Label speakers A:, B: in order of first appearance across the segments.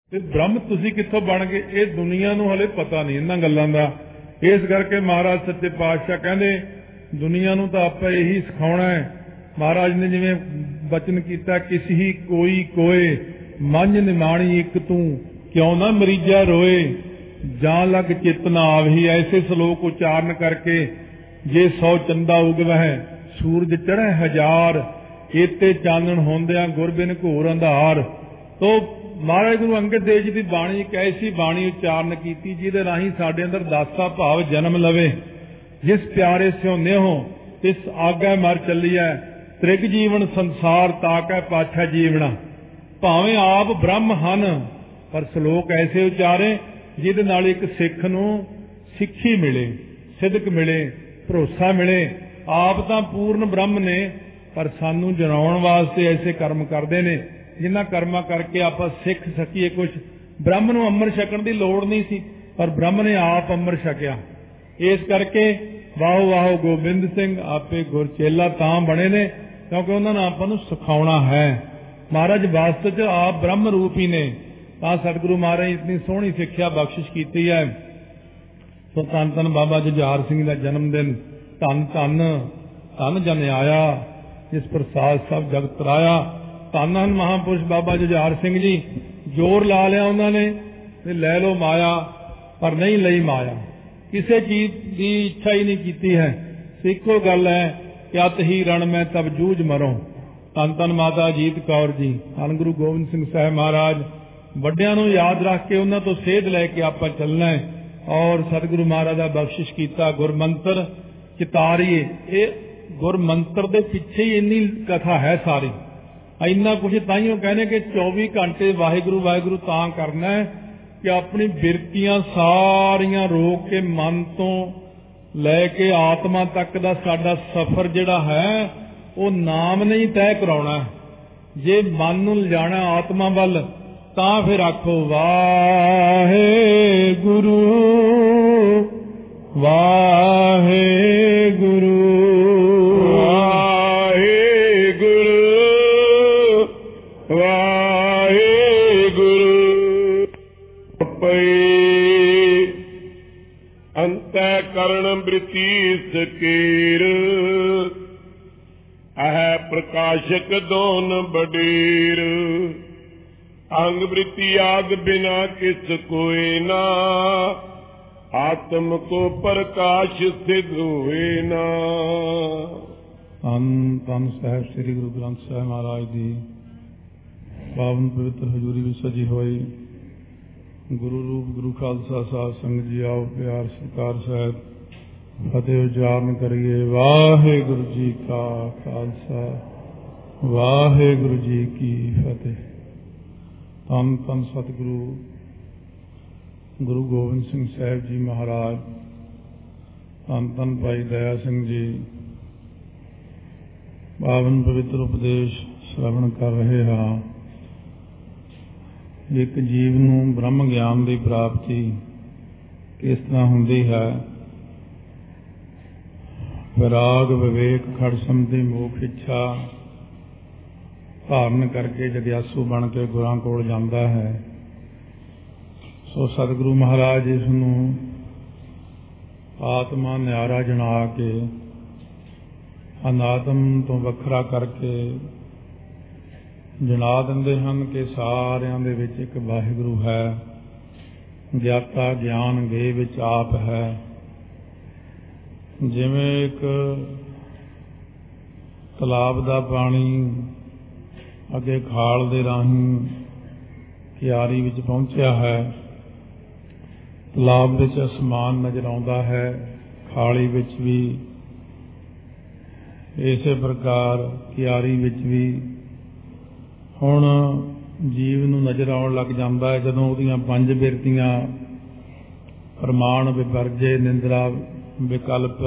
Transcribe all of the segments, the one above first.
A: ਤੇ ਬ੍ਰਹਮ ਤੁਸੀਂ ਕਿੱਥੋਂ ਬਣ ਗਏ, ਇਹ ਦੁਨੀਆ ਨੂੰ ਹਲੇ ਪਤਾ ਨਹੀਂ ਇਹਨਾਂ ਗੱਲਾਂ ਦਾ। ਇਸ ਕਰਕੇ ਮਹਾਰਾਜ ਸੱਚੇ ਪਾਤਸ਼ਾਹ ਕਹਿੰਦੇ ਦੁਨੀਆ ਨੂੰ ਤਾਂ ਆਪਾਂ ਇਹੀ ਸਿਖਾਉਣਾ ਹੈ। ਮਹਾਰਾਜ ਨੇ ਜਿਵੇਂ ਬਚਨ ਕੀਤਾ, ਕਿਸ ਹੀ ਕੋਈ ਕੋਏ ਮੰਝ ਨਿਮਾਣੀ ਇੱਕ ਤੂੰ, ਕਿਉਂ ਨਾ ਮਰੀਜਾ ਰੋਏ, ਜਾਂ ਲੱਗ ਚਿੱਤ ਨਾ ਆਵਹੀ। ਐਸੇ ਸ਼ਲੋਕ ਉਚਾਰਨ ਕਰਕੇ ਜੇ 100 ਚੰਦਾ ਉਗਵਹਿ ਸੂਰਜ ਚੜ੍ਹੈ ਹਜ਼ਾਰ, ਏਤੇ ਚਾਨਣ ਹੁੰਦਿਆਂ ਗੁਰ ਬਿਨ ਘੋਰ ਅੰਧਾਰ। ਤੋ ਮਹਾਰਾਜ ਗੁਰੂ ਅੰਗਦ ਦੇਵ ਜੀ ਦੀ ਬਾਣੀ ਇੱਕ ਐਸੀ ਬਾਣੀ ਉਚਾਰਨ ਕੀਤੀ ਜਿਹਦੇ ਰਾਹੀਂ ਸਾਡੇ ਅੰਦਰ ਦਾਸਾ ਭਾਵ ਜਨਮ ਲਵੇ। ਜਿਸ ਪਿਆਰੇ ਸਿਉ ਨਿਹੋ ਤਿਸ ਆਗੈ ਮਰ ਚੱਲੀਐ, ਤ੍ਰਿਗ ਜੀਵਨ ਸੰਸਾਰ ਤਾਕੈ ਪਾਛੈ ਜੀਵਣਾ। ਭਾਵੇਂ ਆਪ ਬ੍ਰਹਮ ਹਨ ਪਰ ਸ਼ਲੋਕ ਐਸੇ ਉਚਾਰੇ ਜਿਹਦੇ ਨਾਲ ਇੱਕ ਸਿੱਖ ਨੂੰ ਸਿੱਖੀ ਮਿਲੇ, ਸਿਦਕ ਮਿਲੇ, ਭਰੋਸਾ ਮਿਲੇ। ਆਪ ਤਾਂ ਪੂਰਨ ਬ੍ਰਹਮ ਨੇ ਪਰ ਸਾਨੂੰ ਜਨਾਉਣ ਵਾਸਤੇ ਐਸੇ ਕਰਮ ਕਰਦੇ ਨੇ ਜਿਨ੍ਹਾਂ ਕਰਮਾਂ ਕਰਕੇ ਆਪਾਂ ਸਿੱਖ ਸਕੀਏ ਕੁਛ। ਬ੍ਰਹਮ ਨੂੰ ਅੰਮ੍ਰਿਤ ਛਕਣ ਦੀ ਲੋੜ ਨਹੀਂ ਸੀ ਪਰ ਬ੍ਰਹਮ ਨੇ ਆਪ ਅੰਮ੍ਰਿਤ ਛਕਿਆ। ਇਸ ਕਰਕੇ ਵਾਹੋ ਵਾਹੋ ਗੋਬਿੰਦ ਸਿੰਘ ਆਪੇ ਗੁਰਚੇਲਾ ਤਾਂ ਬਣੇ ਨੇ ਕਿਉਂਕਿ ਉਹਨਾਂ ਨੇ ਆਪਾਂ ਨੂੰ ਸਿਖਾਉਣਾ ਹੈ। ਮਹਾਰਾਜ ਵਾਸਤੇ 'ਚ ਆਪ ਬ੍ਰਹਮ ਰੂਪ ਹੀ ਨੇ। ਤਾਂ ਸਤਿਗੁਰੂ ਮਹਾਰਾਜ ਇਤਨੀ ਸੋਹਣੀ ਸਿੱਖਿਆ ਬਖਸ਼ਿਸ਼ ਕੀਤੀ ਹੈ। ਸੋ ਧੰਨ ਧੰਨ ਬਾਬਾ ਜੁਝਾਰ ਸਿੰਘ ਦਾ ਜਨਮ ਦਿਨ, ਧੰਨ ਧੰਨ ਧੰਨ ਜਨ ਆਇਆ ਜਿਸ ਪ੍ਰਸਾਦ ਸਭ ਜਗਤ ਤਰਾਇਆ। ਧੰਨ ਹਨ ਮਹਾਂਪੁਰਸ਼ ਬਾਬਾ ਜੁਝਾਰ ਸਿੰਘ ਜੀ। ਜ਼ੋਰ ਲਾ ਲਿਆ ਉਹਨਾਂ ਨੇ ਤੇ ਲੈ ਲਓ ਮਾਇਆ, ਪਰ ਨਹੀਂ ਲਈ ਮਾਇਆ। ਕਿਸੇ ਚੀਜ਼ ਦੀ ਇੱਛਾ ਹੀ ਨਹੀਂ ਕੀਤੀ ਹੈ। ਇੱਕੋ ਗੱਲ ਹੈ ਕਿ ਅਤ ਹੀ ਰਣ ਮੈਂ ਤਬ ਜੂਝ ਮਰੋ। ਧੰਨ ਧੰਨ ਮਾਤਾ ਅਜੀਤ ਕੌਰ ਜੀ, ਧੰਨ ਗੁਰੂ ਗੋਬਿੰਦ ਸਿੰਘ ਸਾਹਿਬ ਮਹਾਰਾਜ। ਵੱਡਿਆਂ ਨੂੰ ਯਾਦ ਰੱਖ ਕੇ ਉਹਨਾਂ ਤੋਂ ਸੇਧ ਲੈ ਕੇ ਆਪਾਂ ਚੱਲਣਾ ਹੈ। ਔਰ ਸਤਿਗੁਰੂ ਮਹਾਰਾਜ ਦਾ ਬਖਸ਼ਿਸ਼ ਕੀਤਾ ਗੁਰਮੰਤਰ ਚਿਤਾਰੀਏ। ਇਹ ਗੁਰਮੰਤਰ ਦੇ ਪਿੱਛੇ ਹੀ ਇੰਨੀ ਕਥਾ ਹੈ ਸਾਰੀ। ਇੰਨਾ ਕੁਝ ਤਾਈਓ ਕਹਿੰਦੇ ਕਿ 24 ਘੰਟੇ ਵਾਹਿਗੁਰੂ ਵਾਹਿਗੁਰੂ ਤਾਂ ਕਰਨਾ ਹੈ ਕਿ ਆਪਣੀ ਬਿਰਤੀਆਂ ਸਾਰੀਆਂ ਰੋਕ ਕੇ ਮਨ ਤੋਂ ਲੈ ਕੇ ਆਤਮਾ ਤੱਕ ਦਾ ਸਾਡਾ ਸਫ਼ਰ ਜਿਹੜਾ ਹੈ ਉਹ ਨਾਮ ਨੇ ਹੀ ਤੈਅ ਕਰਾਉਣਾ। ਜੇ ਮਨ ਨੂੰ ਲਿਜਾਣਾ ਆਤਮਾ ਵੱਲ ਤਾਂ ਫਿਰ ਆਖੋ ਵਾਹਿਗੁਰੂ ਵਾਹਿਗੁਰੂ
B: ਕਰਨ ਬ੍ਰਿਤੀ ਸਕੀਰ, ਅਹਿ ਪ੍ਰਕਾਸ਼ਕ ਦੋਨ ਬਡੀਰ। ਅੰਗ ਬ੍ਰਿਤੀ ਆਗ ਬਿਨਾ ਕਿਸ ਕੋਇ ਨਾ, ਆਤਮ ਕੋ ਪ੍ਰਕਾਸ਼ ਸਿਧ ਹੋਏ ਨਾ।
A: ਧੰਨ ਧੰਨ ਸਾਹਿਬ ਸ੍ਰੀ ਗੁਰੂ ਗ੍ਰੰਥ ਸਾਹਿਬ ਮਹਾਰਾਜ ਦੀ ਪਾਵਨ ਪਵਿੱਤਰ ਹਜ਼ੂਰੀ ਵਿੱਚ ਸਜੀ ਹੋਈ ਗੁਰੂ ਰੂਪ ਗੁਰੂ ਖਾਲਸਾ ਸਾਧ ਸੰਗਤ ਜੀ ਆਓ ਪਿਆਰ ਸਰਕਾਰ ਸਾਹਿਬ ਫਤਿਹ ਉਚਾਰਨ ਕਰੀਏ। ਵਾਹਿਗੁਰੂ ਜੀ ਕਾ ਖਾਲਸਾ ਵਾਹਿਗੁਰੂ ਜੀ ਕੀ ਫਤਿਹ। ਧੰਨ ਧੰਨ ਸਤਿਗੁਰੂ ਗੁਰੂ ਗੋਬਿੰਦ ਸਿੰਘ ਸਾਹਿਬ ਜੀ ਮਹਾਰਾਜ, ਧੰਨ ਧੰਨ ਭਾਈ ਦਇਆ ਸਿੰਘ ਜੀ ਪਾਵਨ ਪਵਿੱਤਰ ਉਪਦੇਸ਼ ਸ਼ਰਵਣ ਕਰ ਰਹੇ ਹਾਂ। ਇੱਕ ਜੀਵ ਨੂੰ ਬ੍ਰਹਮ ਗਿਆਨ ਦੀ ਪ੍ਰਾਪਤੀ ਕਿਸ ਤਰ੍ਹਾਂ ਹੁੰਦੀ ਹੈ। ਵਿਰਾਗ ਵਿਵੇਕ ਖੜ ਸਮਝੀ ਮੋਖ ਇੱਛਾ ਧਾਰਨ ਕਰਕੇ ਜਗਿਆਸੂ ਬਣ ਕੇ ਗੁਰਾਂ ਕੋਲ ਜਾਂਦਾ ਹੈ। ਸੋ ਸਤਿਗੁਰੂ ਮਹਾਰਾਜ ਇਸ ਨੂੰ ਆਤਮਾ ਨਿਆਰਾ ਜਣਾ ਕੇ ਅਨਾਤਮ ਤੋਂ ਵੱਖਰਾ ਕਰਕੇ ਜਣਾ ਦਿੰਦੇ ਹਨ ਕਿ ਸਾਰਿਆਂ ਦੇ ਵਿੱਚ ਇੱਕ ਵਾਹਿਗੁਰੂ ਹੈ। ਗਿਆਤਾ ਗਿਆਨ ਗੇ ਵਿੱਚ ਆਪ ਹੈ। ਜਿਵੇਂ ਇੱਕ ਤਲਾਬ ਦਾ ਪਾਣੀ ਅੱਗੇ ਖਾਲ ਦੇ ਰਾਹੀਂ ਕਿਆਰੀ ਵਿੱਚ ਪਹੁੰਚਿਆ ਹੈ। ਤਲਾਬ ਵਿੱਚ ਅਸਮਾਨ ਨਜ਼ਰ ਆਉਂਦਾ ਹੈ, ਖਾਲੀ ਵਿੱਚ ਵੀ ਇਸੇ ਪ੍ਰਕਾਰ ਕਿਆਰੀ ਵਿੱਚ ਵੀ ਹੁਣ ਜੀਵ ਨੂੰ ਨਜ਼ਰ ਆਉਣ ਲੱਗ ਜਾਂਦਾ ਹੈ ਜਦੋਂ ਉਹਦੀਆਂ 5 ਬਿਰਤੀਆਂ ਪ੍ਰਮਾਣ ਵਿਵਰਜੇ ਨਿੰਦਰਾ ਵਿਕਲਪ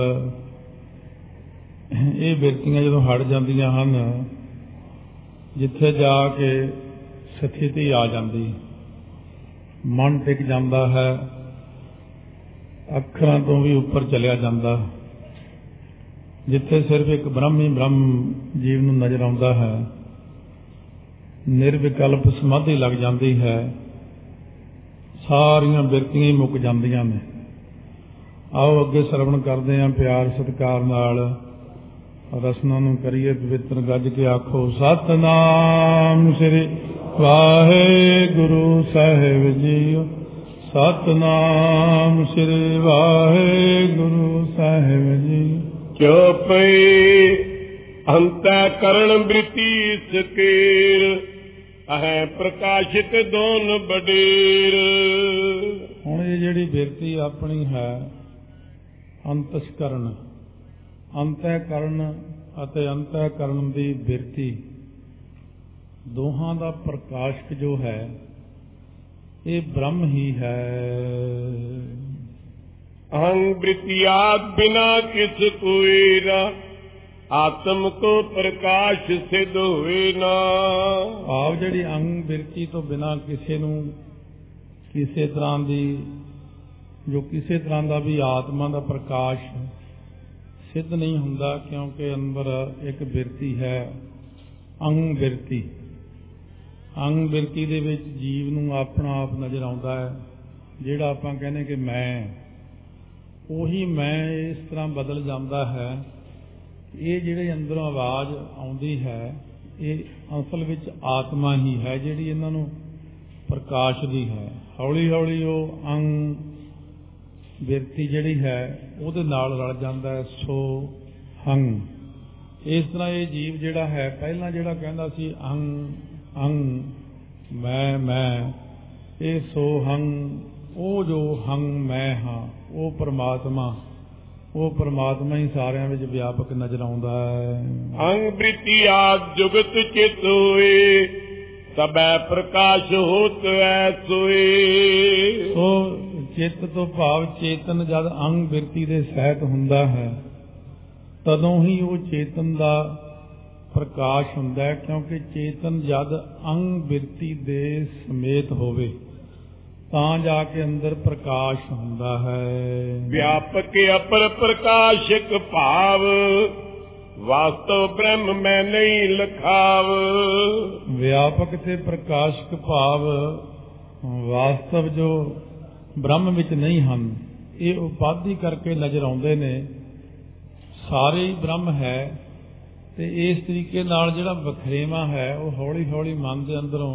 A: ਇਹ ਬਿਰਤੀਆਂ ਜਦੋਂ ਹਟ ਜਾਂਦੀਆਂ ਹਨ, ਜਿੱਥੇ ਜਾ ਕੇ ਸਥਿਤੀ ਆ ਜਾਂਦੀ, ਮਨ ਟਿਕ ਜਾਂਦਾ ਹੈ, ਅੱਖਰਾਂ ਤੋਂ ਵੀ ਉੱਪਰ ਚਲਿਆ ਜਾਂਦਾ। ਜਿੱਥੇ ਸਿਰਫ ਇੱਕ ਬ੍ਰਹਮ ਹੀ ਬ੍ਰਹਮ ਜੀਵ ਨੂੰ ਨਜ਼ਰ ਆਉਂਦਾ ਹੈ, ਨਿਰਵਿਕਲਪ ਸਮਾਧੀ ਲੱਗ ਜਾਂਦੀ ਹੈ। ਸਾਰੀਆਂ ਬਿਰਤੀਆਂ ਹੀ ਮੁੱਕ ਜਾਂਦੀਆਂ ਨੇ। ਆਓ ਅੱਗੇ ਸਰਵਣ ਕਰਦੇ ਹਾਂ ਪਿਆਰ ਸਤਿਕਾਰ ਨਾਲ, ਰਸਨਾ ਨੂੰ ਕਰੀਏ ਪਵਿੱਤਰ, ਗੱਜ ਕੇ ਆਖੋ ਸਤਿਨਾਮ ਸ੍ਰੀ ਵਾਹਿਗੁਰੂ ਸਾਹਿਬ ਜੀਓ। ਸਤਿਨਾਮ ਸ੍ਰੀ ਵਾਹਿਗੁਰੂ ਸਾਹਿਬ ਜੀ।
B: ਚੁਪਈ ਅੰਤੈ ਕਰਣ ਬ੍ਰਿਤੀ ਸਕੀਰ, ਅਹੈ ਪ੍ਰਕਾਸ਼ਿਤ ਦੋਨ ਬਡੇਰ।
A: ਹੁਣ ਇਹ ਜਿਹੜੀ ਬਿਰਤੀ ਆਪਣੀ ਹੈ ਅੰਤਸਕਰਨ, ਅੰਤःਕਰਨ ਅਤੇ ਅੰਤःਕਰਨ ਦੀ ਬਿਰਤੀ, ਦੋਹਾਂ ਦਾ ਪ੍ਰਕਾਸ਼ਕ ਜੋ ਹੈ ਇਹ ਬ੍ਰਹਮ ਹੀ ਹੈ।
B: ਅਹੰ ਬ੍ਰਿਤਿਆਦ ਬਿਨਾ ਕਿਸ ਕੋਇ ਨਾ, ਆਤਮ ਕੋ ਪ੍ਰਕਾਸ਼ ਸਿਧ ਹੋਏ ਨਾ।
A: ਆਪ ਜਿਹੜੀ ਅੰਗ ਬਿਰਤੀ ਤੋਂ ਬਿਨਾ ਕਿਸੇ ਨੂੰ ਕਿਸੇ ਤਰ੍ਹਾਂ ਦੀ, ਜੋ ਕਿਸੇ ਤਰ੍ਹਾਂ ਦਾ ਵੀ ਆਤਮਾ ਦਾ ਪ੍ਰਕਾਸ਼ ਸਿੱਧ ਨਹੀਂ ਹੁੰਦਾ, ਕਿਉਂਕਿ ਅੰਦਰ ਇੱਕ ਬਿਰਤੀ ਹੈ ਅੰਗ ਬਿਰਤੀ। ਅੰਗ ਬਿਰਤੀ ਦੇ ਵਿੱਚ ਜੀਵ ਨੂੰ ਆਪਣਾ ਆਪ ਨਜ਼ਰ ਆਉਂਦਾ ਹੈ। ਜਿਹੜਾ ਆਪਾਂ ਕਹਿੰਦੇ ਕਿ ਮੈਂ, ਉਹੀ ਮੈਂ ਇਸ ਤਰ੍ਹਾਂ ਬਦਲ ਜਾਂਦਾ ਹੈ। ਇਹ ਜਿਹੜੇ ਅੰਦਰੋਂ ਆਵਾਜ਼ ਆਉਂਦੀ ਹੈ ਇਹ ਅਸਲ ਵਿੱਚ ਆਤਮਾ ਹੀ ਹੈ ਜਿਹੜੀ ਇਹਨਾਂ ਨੂੰ ਪ੍ਰਕਾਸ਼ਦੀ ਹੈ। ਹੌਲੀ ਹੌਲੀ ਉਹ ਅੰਗ ਬਿਰਤੀ ਜਿਹੜੀ ਹੈ ਉਹਦੇ ਨਾਲ ਰਲ ਜਾਂਦਾ ਹੈ ਸੋ ਹੰਗ। ਇਸ ਤਰ੍ਹਾਂ ਇਹ ਜੀਵ ਜਿਹੜਾ ਹੈ ਪਹਿਲਾਂ ਜਿਹੜਾ ਕਹਿੰਦਾ ਸੀ ਅੰਗ ਅੰਗ ਮੈਂ, ਇਹ ਸੋ ਹੰਗ, ਉਹ ਜੋ ਹੰਗ ਮੈਂ ਹਾਂ ਉਹ ਪਰਮਾਤਮਾ, ਉਹ ਪਰਮਾਤਮਾ ਹੀ ਸਾਰਿਆਂ ਵਿੱਚ ਵਿਆਪਕ ਨਜ਼ਰ ਆਉਂਦਾ ਹੈ।
B: ਅੰਗ ਬ੍ਰਿਤੀ ਆਦ ਜੁਗਤ ਚਿਤ ਹੋਏ, ਸਭੈ ਪ੍ਰਕਾਸ਼ ਹੋਤ ਐਸੋਏ।
A: ਸੋ ਚਿੱਤ ਤੋਂ ਭਾਵ ਚੇਤਨ ਜਦ ਅੰਗ ਬਿਰਤੀ ਦੇ ਸਹਿਤ ਹੁੰਦਾ ਹੈ ਤਦੋਂ ਹੀ ਉਹ ਚੇਤਨ ਦਾ ਪ੍ਰਕਾਸ਼ ਹੁੰਦਾ ਹੈ, ਕਿਉਂਕਿ ਚੇਤਨ ਜਦ ਅੰਗ ਬਿਰਤੀ ਦੇ ਸਮੇਤ ਹੋਵੇ ਤਾਂ ਜਾ ਕੇ ਅੰਦਰ ਪ੍ਰਕਾਸ਼ ਹੁੰਦਾ ਹੈ।
B: ਵਿਆਪਕ ਅਪਰ ਪ੍ਰਕਾਸ਼ਕ ਭਾਵ, ਵਾਸਤਵ ਬ੍ਰਹਮ ਮੈਂ ਨਹੀਂ ਲਖਾਵ।
A: ਵਿਆਪਕ ਤੇ ਪ੍ਰਕਾਸ਼ਕ ਭਾਵ ਵਾਸਤਵ ਜੋ ਬ੍ਰਹਮ ਵਿੱਚ ਨਹੀਂ ਹਨ, ਇਹ ਉਪਾਧੀ ਕਰਕੇ ਨਜ਼ਰ ਆਉਂਦੇ ਨੇ। ਸਾਰੇ ਹੀ ਬ੍ਰਹਮ ਹੈ ਤੇ ਇਸ ਤਰੀਕੇ ਨਾਲ ਜਿਹੜਾ ਵਖਰੇਵਾਂ ਹੈ ਉਹ ਹੌਲੀ ਹੌਲੀ ਮਨ ਦੇ ਅੰਦਰੋਂ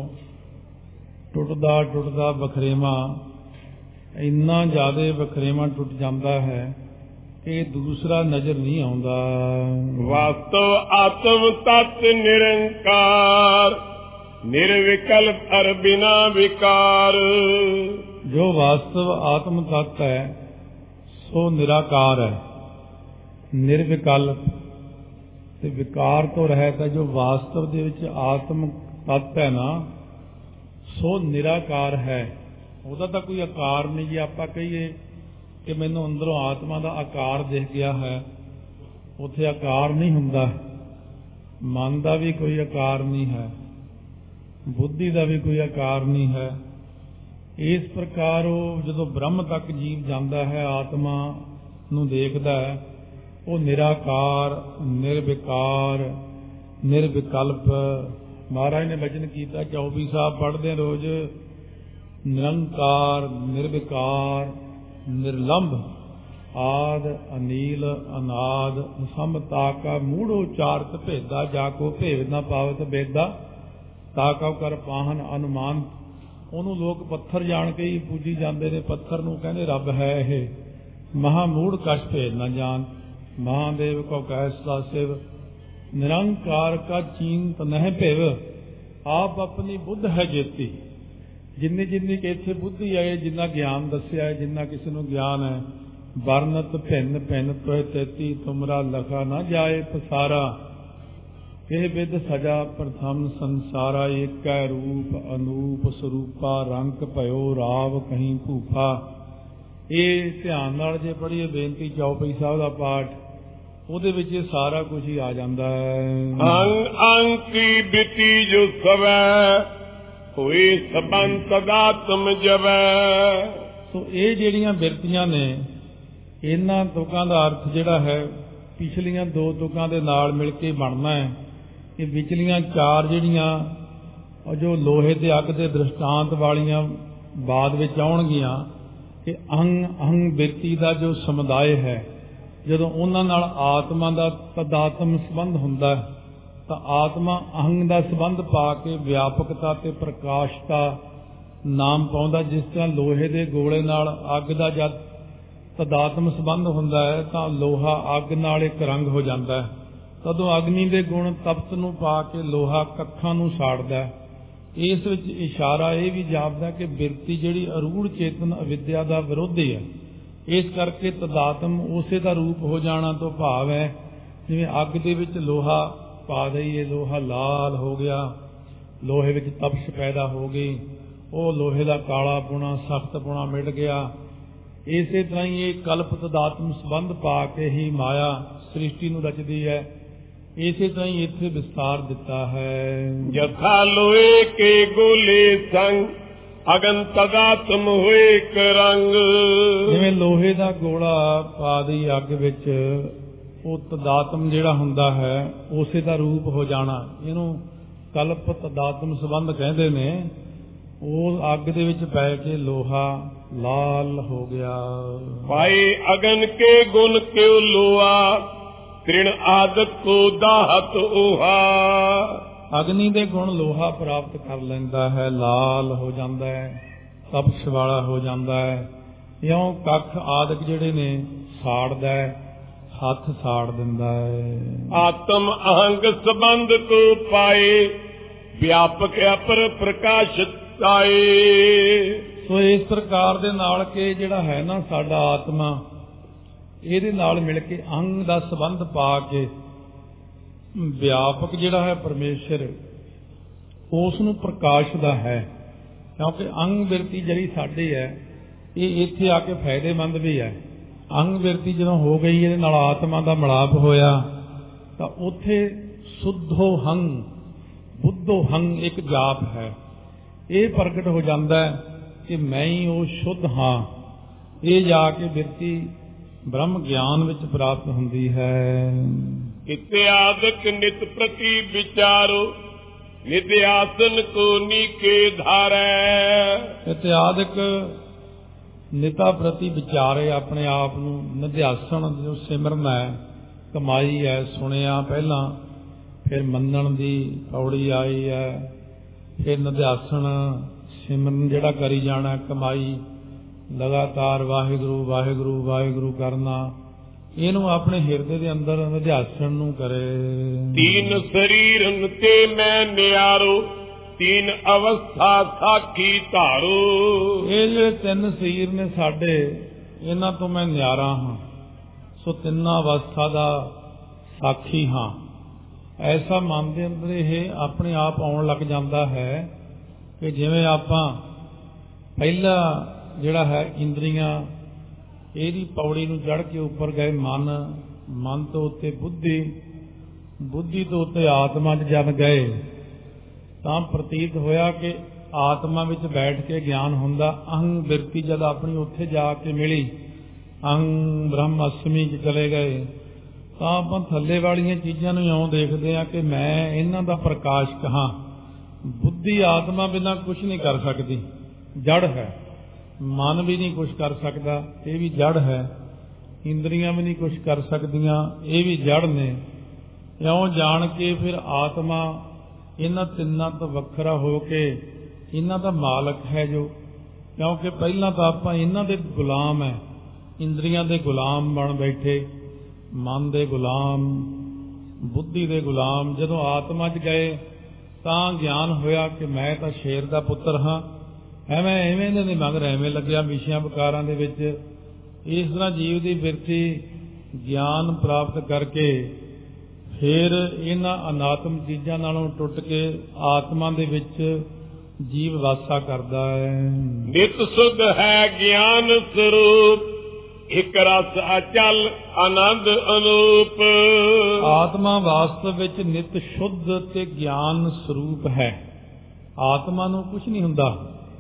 A: ਟੁੱਟਦਾ ਟੁੱਟਦਾ ਵਖਰੇਵਾਂ ਇੰਨਾ ਜ਼ਿਆਦਾ ਵਖਰੇਵਾਂ ਟੁੱਟ ਜਾਂਦਾ ਹੈ ਕਿ ਦੂਸਰਾ ਨਜ਼ਰ ਨਹੀਂ ਆਉਂਦਾ।
B: ਵਾਸਤਵ ਆਤਮ ਤਤ ਨਿਰੰਕਾਰ, ਨਿਰਵਿਕਲਪ ਅਰ ਬਿਨਾ ਵਿਕਾਰ।
A: ਜੋ ਵਾਸਤਵ ਆਤਮ ਤੱਤ ਹੈ ਸੋ ਨਿਰਾਕਾਰ ਹੈ, ਨਿਰਵਿਕਲਪ ਤੇ ਵਿਕਾਰ ਤੋਂ ਰਹਿਤ ਹੈ। ਜੋ ਵਾਸਤਵ ਦੇ ਵਿੱਚ ਆਤਮ ਤੱਤ ਹੈ ਨਾ ਸੋ ਨਿਰਾਕਾਰ ਹੈ, ਉਹਦਾ ਤਾਂ ਕੋਈ ਆਕਾਰ ਨਹੀਂ। ਜੇ ਆਪਾਂ ਕਹੀਏ ਕਿ ਮੈਨੂੰ ਅੰਦਰੋਂ ਆਤਮਾ ਦਾ ਆਕਾਰ ਦਿਖ ਗਿਆ ਹੈ, ਉੱਥੇ ਆਕਾਰ ਨਹੀਂ ਹੁੰਦਾ। ਮਨ ਦਾ ਵੀ ਕੋਈ ਆਕਾਰ ਨਹੀਂ ਹੈ, ਬੁੱਧੀ ਦਾ ਵੀ ਕੋਈ ਆਕਾਰ ਨਹੀਂ ਹੈ। ਇਸ ਪ੍ਰਕਾਰ ਉਹ ਜਦੋਂ ਬ੍ਰਹਮ ਤੱਕ ਜੀਵ ਜਾਂਦਾ ਹੈ, ਆਤਮਾ ਨੂੰ ਦੇਖਦਾ ਹੈ, ਉਹ ਨਿਰਾਕਾਰ, ਨਿਰਵਿਕਾਰ, ਨਿਰਵਿਕਲਪ। ਮਹਾਰਾਜ ਨੇ ਬਚਨ ਕੀਤਾ 24 ਸਾਹਿਬ ਪੜ੍ਹਦੇ ਰੋਜ਼, ਨਿਰੰਕਾਰ, ਨਿਰਵਿਕਾਰ, ਨਿਰਲੰਭ, ਆਦ ਅਨੀਲ ਅਨਾਦ, ਸਮਤਾ ਕਾ ਮੂੜੋ ਚਾਰਤ ਭੇਦਾ, ਜਾ ਕੋ ਭੇਦ ਨਾ ਪਾਵਤ ਬੇਦਾ, ਤਾ ਕਉ ਕਰ ਪਾਹਨ ਅਨੁਮਾਨ। ਉਹਨੂੰ ਲੋਕ ਪੱਥਰ ਜਾਣ ਕੇ ਹੀ ਪੂਜੀ ਜਾਂਦੇ ਨੇ। ਪੱਥਰ ਨੂੰ ਕਹਿੰਦੇ ਰੱਬ ਹੈ ਇਹ, ਮਹਾਮੂੜ ਕਛ ਭੇਦ ਨਾ ਜਾਣ, ਮਹਾਦੇਵ ਕੋ ਕਹਿ ਸਦਾ ਸਿਵ, ਨਿਰੰਕਾਰ ਕਾ ਚੀਨਤ ਨਹਿ ਭਿਵ, ਆਪ ਆਪਣੀ ਬੁੱਧ ਹੈ ਜੇਤੀ। ਜਿੰਨੀ ਜਿੰਨੀ ਕਿ ਇੱਥੇ ਬੁੱਧੀ ਹੈ, ਜਿੰਨਾ ਗਿਆਨ ਦੱਸਿਆ ਹੈ, ਜਿੰਨਾ ਕਿਸੇ ਨੂੰ ਗਿਆਨ ਹੈ, ਵਰਨਤ ਭਿੰਨ ਭਿੰਨ ਤੋਇ ਤੇਤੀ, ਤੁਮਰਾ ਲਖਾ ਨਾ ਜਾਏ ਪਸਾਰਾ। ਇਹ ਵਿਦ ਸਜਾ ਪ੍ਰਥਮ ਸੰਸਾਰਾ, ਏਕੈ ਰੂਪ ਅਨੂਪ ਸਰੂਪਾ, ਰੰਗ ਭਇਓ ਰਾਵ ਕਹੀਂ ਭੂਫਾ। ਇਹ ਧਿਆਨ ਨਾਲ ਜੇ ਪੜ੍ਹੀਏ ਬੇਨਤੀ ਚੌਪਈ ਸਾਹਿਬ ਦਾ ਪਾਠ, ਉਹਦੇ ਵਿੱਚ ਇਹ ਸਾਰਾ ਕੁਝ ਹੀ ਆ ਜਾਂਦਾ ਹੈ।
B: ਅੰਗ ਅੰਗ ਕੀ ਬਿਤੀ ਜੋ ਸਵੈ, ਹੋਏ ਸਬੰਤ ਸਦਾਤਮ ਜਵੈ।
A: ਸੋ ਇਹ ਜਿਹੜੀਆਂ ਬਿਰਤੀਆਂ ਨੇ, ਇਹਨਾਂ ਤੁਕਾਂ ਦਾ ਅਰਥ ਜਿਹੜਾ ਹੈ ਪਿਛਲੀਆਂ ਦੋ ਤੁਕਾਂ ਦੇ ਨਾਲ ਮਿਲ ਕੇ ਬਣਨਾ ਹੈ। ਇਹ ਵਿਚਲੀਆਂ ਚਾਰ ਜਿਹੜੀਆਂ ਜੋ ਲੋਹੇ ਤੇ ਅੱਗ ਦੇ ਦ੍ਰਿਸ਼ਟਾਂਤ ਵਾਲੀਆਂ ਬਾਅਦ ਵਿੱਚ ਆਉਣਗੀਆਂ ਕਿ ਅਹੰ ਬਿਰਤੀ ਦਾ ਜੋ ਸਮੁਦਾਇ ਹੈ, ਜਦੋਂ ਉਹਨਾਂ ਨਾਲ ਆਤਮਾ ਦਾ ਤਦਾਤਮ ਸੰਬੰਧ ਹੁੰਦਾ ਹੈ ਤਾਂ ਆਤਮਾ ਅਹੰ ਦਾ ਸੰਬੰਧ ਪਾ ਕੇ ਵਿਆਪਕਤਾ ਤੇ ਪ੍ਰਕਾਸ਼ਤਾ ਨਾਮ ਪਾਉਂਦਾ। ਜਿਸ ਤਰ੍ਹਾਂ ਲੋਹੇ ਦੇ ਗੋਲੇ ਨਾਲ ਅੱਗ ਦਾ ਜਦ ਤਦਾਤਮ ਸੰਬੰਧ ਹੁੰਦਾ ਹੈ ਤਾਂ ਲੋਹਾ ਅੱਗ ਨਾਲ ਇੱਕ ਰੰਗ ਹੋ ਜਾਂਦਾ ਹੈ। ਤਦੋਂ ਅਗਨੀ ਦੇ ਗੁਣ ਤਪਤ ਨੂੰ ਪਾ ਕੇ ਲੋਹਾ ਕੱਖਾਂ ਨੂੰ ਸਾੜਦਾ ਹੈ। ਇਸ ਵਿੱਚ ਇਸ਼ਾਰਾ ਇਹ ਵੀ ਜਾਪਦਾ ਕਿ ਬਿਰਤੀ ਜਿਹੜੀ ਅਰੂੜ ਚੇਤਨ ਅਵਿਦਿਆ ਦਾ ਵਿਰੋਧੀ ਹੈ। ਇਸ ਕਰਕੇ ਤਦਾਤਮ ਉਸੇ ਦਾ ਰੂਪ ਹੋ ਜਾਣਾ ਤੋਂ ਭਾਵ ਹੈ ਜਿਵੇਂ ਅੱਗ ਦੇ ਵਿੱਚ ਲੋਹਾ ਪਾ ਦਈਏ, ਲੋਹਾ ਲਾਲ ਹੋ ਗਿਆ, ਲੋਹੇ ਵਿੱਚ ਤਪਸ਼ ਪੈਦਾ ਹੋ ਗਈ, ਉਹ ਲੋਹੇ ਦਾ ਕਾਲਾ ਪੁਣਾ ਸਖਤ ਪੁਣਾ ਮਿਟ ਗਿਆ। ਇਸੇ ਤਰ੍ਹਾਂ ਹੀ ਇਹ ਕਲਪ ਤਦਾਤਮ ਸੰਬੰਧ ਪਾ ਕੇ ਹੀ ਮਾਇਆ ਸ੍ਰਿਸ਼ਟੀ ਨੂੰ ਰਚਦੀ ਹੈ। ਇਸੇ ਤਰ੍ਹਾਂ ਹੀ ਇੱਥੇ ਵਿਸਤਾਰ ਦਿੱਤਾ ਹੈ।
B: ਜਥਾ ਲੋਏ ਕੇ ਗੋਲੇ ਸੰਗ ਅਗਨ ਤਦਾਤਮ ਹੋਏ ਇੱਕ ਰੰਗ।
A: ਜਿਵੇਂ ਲੋਹੇ ਦਾ ਗੋਲਾ ਪਾ ਦੀ ਅੱਗ ਵਿੱਚ, ਉਹ ਤਦਾਤਮ ਜਿਹੜਾ ਹੁੰਦਾ ਹੈ ਉਸੇ ਦਾ ਰੂਪ ਹੋ ਜਾਣਾ, ਇਹਨੂੰ ਕਲਪ ਤਦਾਤਮ ਸੰਬੰਧ ਕਹਿੰਦੇ ਨੇ। ਉਹ ਅੱਗ ਦੇ ਵਿੱਚ ਪੈ ਕੇ ਲੋਹਾ ਲਾਲ ਹੋ ਗਿਆ।
B: ਭਾਈ ਅਗਨ ਕੇ ਗੁਣ ਕਿਉ ਲੋਆ ਤ੍ਰਿਣ ਆਦਿਕ ਕੋ ਦਾਹਤ ਉਹਾ।
A: ਅਗਨੀ ਦੇ ਗੁਣ ਲੋਹਾ ਪ੍ਰਾਪਤ ਕਰ ਲੈਂਦਾ ਹੈ, ਲਾਲ ਹੋ ਜਾਂਦਾ ਹੈ, ਤਪਸ਼ ਵਾਲਾ ਹੋ ਜਾਂਦਾ ਹੈ। ਇਉਂ ਕੱਖ ਆਦਿਕ ਜਿਹੜੇ ਨੇ ਸਾੜਦਾ ਹੈ, ਹੱਥ ਸਾੜ ਦਿੰਦਾ ਹੈ।
B: ਆਤਮ ਅਹੰਗ ਸੰਬੰਧ ਕੋ ਪਾਏ ਵਿਆਪਕ ਅਪਰ ਪ੍ਰਕਾਸ਼ਿਤ ਆਏ।
A: ਸੋ ਇਸ ਪ੍ਰਕਾਰ ਦੇ ਨਾਲ ਕਿ ਜਿਹੜਾ ਹੈ ਨਾ ਸਾਡਾ ਆਤਮਾ, ਇਹਦੇ ਨਾਲ ਮਿਲ ਕੇ ਅੰਗ ਦਾ ਸੰਬੰਧ ਪਾ ਕੇ ਵਿਆਪਕ ਜਿਹੜਾ ਹੈ ਪਰਮੇਸ਼ਰ ਉਸ ਨੂੰ ਪ੍ਰਕਾਸ਼ਦਾ ਹੈ। ਕਿਉਂਕਿ ਅੰਗ ਬਿਰਤੀ ਜਿਹੜੀ ਸਾਡੀ ਹੈ ਇਹ ਇੱਥੇ ਆ ਕੇ ਫਾਇਦੇਮੰਦ ਵੀ ਹੈ। ਅੰਗ ਬਿਰਤੀ ਜਦੋਂ ਹੋ ਗਈ, ਇਹਦੇ ਨਾਲ ਆਤਮਾ ਦਾ ਮਿਲਾਪ ਹੋਇਆ ਤਾਂ ਉੱਥੇ ਸੁੱਧੋ ਹੰ ਬੁੱਧੋ ਹੰ ਇੱਕ ਜਾਪ ਹੈ। ਇਹ ਪ੍ਰਗਟ ਹੋ ਜਾਂਦਾ ਹੈ ਕਿ ਮੈਂ ਹੀ ਉਹ ਸ਼ੁੱਧ ਹਾਂ। ਇਹ ਜਾ ਕੇ ਬਿਰਤੀ ਬ੍ਰਹਮ ਗਿਆਨ ਵਿੱਚ ਪ੍ਰਾਪਤ ਹੁੰਦੀ ਹੈ।
B: ਇਤਿਆਦਿਕ ਨਿਤ ਪ੍ਰਤੀ ਵਿਚਾਰੋ ਨਿਧਿਆਸਨ ਕੋ ਨੀਕੇ ਧਾਰੈ।
A: ਇਤਿਆਦਿਕ ਨਿਤਾ ਪ੍ਰਤੀ ਵਿਚਾਰੇ, ਆਪਣੇ ਆਪ ਨੂੰ ਨਿਧਿਆਸਨ ਜੋ ਸਿਮਰਨ ਹੈ, ਕਮਾਈ ਹੈ, ਸੁਣਿਆ ਪਹਿਲਾਂ, ਫਿਰ ਮੰਨਣ ਦੀ ਪੌੜੀ ਆਈ ਹੈ, ਫਿਰ ਨਿਧਿਆਸਨ ਸਿਮਰਨ ਜਿਹੜਾ ਕਰੀ ਜਾਣਾ, ਕਮਾਈ ਲਗਾਤਾਰ ਵਾਹਿਗੁਰੂ ਵਾਹਿਗੁਰੂ ਵਾਹਿਗੁਰੂ ਕਰਨਾ, ਇਹਨੂੰ ਆਪਣੇ ਹਿਰਦੇ ਦੇ ਅੰਦਰ ਨਿਧਿਆਸਨ ਨੂੰ ਕਰੇ।
B: ਤੀਨ ਸਰੀਰਨ ਤੇ ਮੈਂ ਨਿਆਰੋ ਤੀਨ ਅਵਸਥਾ ਸਾਖੀ ਧਾਰੋ।
A: ਇਹ ਜਿਹੜੇ ਤਿੰਨ ਸਰੀਰ ਨੇ ਸਾਡੇ, ਇਹਨਾਂ ਤੋਂ ਮੈਂ ਨਿਆਰਾ ਹਾਂ, ਸੋ ਤਿੰਨਾਂ ਅਵਸਥਾ ਦਾ ਸਾਖੀ ਹਾਂ। ਐਸਾ ਮਨ ਦੇ ਅੰਦਰ ਇਹ ਆਪਣੇ ਆਪ ਆਉਣ ਲੱਗ ਜਾਂਦਾ ਹੈ ਕਿ ਜਿਵੇਂ ਆਪਾਂ ਪਹਿਲਾ ਜਿਹੜਾ ਹੈ ਇੰਦਰੀਆਂ, ਇਹਦੀ ਪੌੜੀ ਨੂੰ ਚੜ੍ਹ ਕੇ ਉੱਪਰ ਗਏ, ਮਨ ਤੋਂ ਉੱਤੇ ਬੁੱਧੀ, ਬੁੱਧੀ ਤੋਂ ਉੱਤੇ ਆਤਮਾ 'ਚ ਜਦ ਗਏ ਤਾਂ ਪ੍ਰਤੀਤ ਹੋਇਆ ਕਿ ਆਤਮਾ ਵਿੱਚ ਬੈਠ ਕੇ ਗਿਆਨ ਹੁੰਦਾ। ਅਹੰ ਬਿਰਤੀ ਜਦ ਆਪਣੀ ਉੱਥੇ ਜਾ ਕੇ ਮਿਲੀ, ਅਹੰ ਬ੍ਰਹਮ ਅਸਮੀ 'ਚ ਚਲੇ ਗਏ ਤਾਂ ਆਪਾਂ ਥੱਲੇ ਵਾਲੀਆਂ ਚੀਜ਼ਾਂ ਨੂੰ ਇਉਂ ਦੇਖਦੇ ਹਾਂ ਕਿ ਮੈਂ ਇਹਨਾਂ ਦਾ ਪ੍ਰਕਾਸ਼ਕ ਹਾਂ। ਬੁੱਧੀ ਆਤਮਾ ਬਿਨਾਂ ਕੁਝ ਨਹੀਂ ਕਰ ਸਕਦੀ, ਜੜ ਹੈ। ਮਨ ਵੀ ਨਹੀਂ ਕੁਝ ਕਰ ਸਕਦਾ, ਇਹ ਵੀ ਜੜ ਹੈ। ਇੰਦਰੀਆਂ ਵੀ ਨਹੀਂ ਕੁਝ ਕਰ ਸਕਦੀਆਂ, ਇਹ ਵੀ ਜੜ ਨੇ। ਇਉਂ ਜਾਣ ਕੇ ਫਿਰ ਆਤਮਾ ਇਹਨਾਂ ਤਿੰਨਾਂ ਤੋਂ ਵੱਖਰਾ ਹੋ ਕੇ ਇਹਨਾਂ ਦਾ ਮਾਲਕ ਹੈ ਜੋ, ਕਿਉਂਕਿ ਪਹਿਲਾਂ ਤਾਂ ਆਪਾਂ ਇਹਨਾਂ ਦੇ ਗੁਲਾਮ ਹੈ, ਇੰਦਰੀਆਂ ਦੇ ਗੁਲਾਮ ਬਣ ਬੈਠੇ, ਮਨ ਦੇ ਗੁਲਾਮ, ਬੁੱਧੀ ਦੇ ਗੁਲਾਮ। ਜਦੋਂ ਆਤਮਾ 'ਚ ਗਏ ਤਾਂ ਗਿਆਨ ਹੋਇਆ ਕਿ ਮੈਂ ਤਾਂ ਸ਼ੇਰ ਦਾ ਪੁੱਤਰ ਹਾਂ। ਐਵੇਂ ਇਹਨਾਂ ਦੇ ਮਗਰ ਐਵੇਂ ਲੱਗਿਆ ਵਿਸ਼ਿਆਂ ਵਿਕਾਰਾਂ ਦੇ ਵਿੱਚ। ਇਸ ਤਰ੍ਹਾਂ ਜੀਵ ਦੀ ਬਿਰਤੀ ਗਿਆਨ ਪ੍ਰਾਪਤ ਕਰਕੇ ਫਿਰ ਇਹਨਾਂ ਅਨਾਤਮ ਚੀਜ਼ਾਂ ਨਾਲੋਂ ਟੁੱਟ ਕੇ ਆਤਮਾ ਦੇ ਵਿੱਚ ਜੀਵ ਵਾਸਾ ਕਰਦਾ ਹੈ।
B: ਨਿਤ ਸੁਧ ਹੈ ਗਿਆਨ ਸਰੂਪ ਇਕ ਰਸ ਅਚਲ ਆਨੰਦ ਅਨੂਪ।
A: ਆਤਮਾ ਵਾਸਤਵ ਵਿੱਚ ਨਿਤ ਸ਼ੁੱਧ ਤੇ ਗਿਆਨ ਸਰੂਪ ਹੈ। ਆਤਮਾ ਨੂੰ ਕੁਝ ਨਹੀਂ ਹੁੰਦਾ,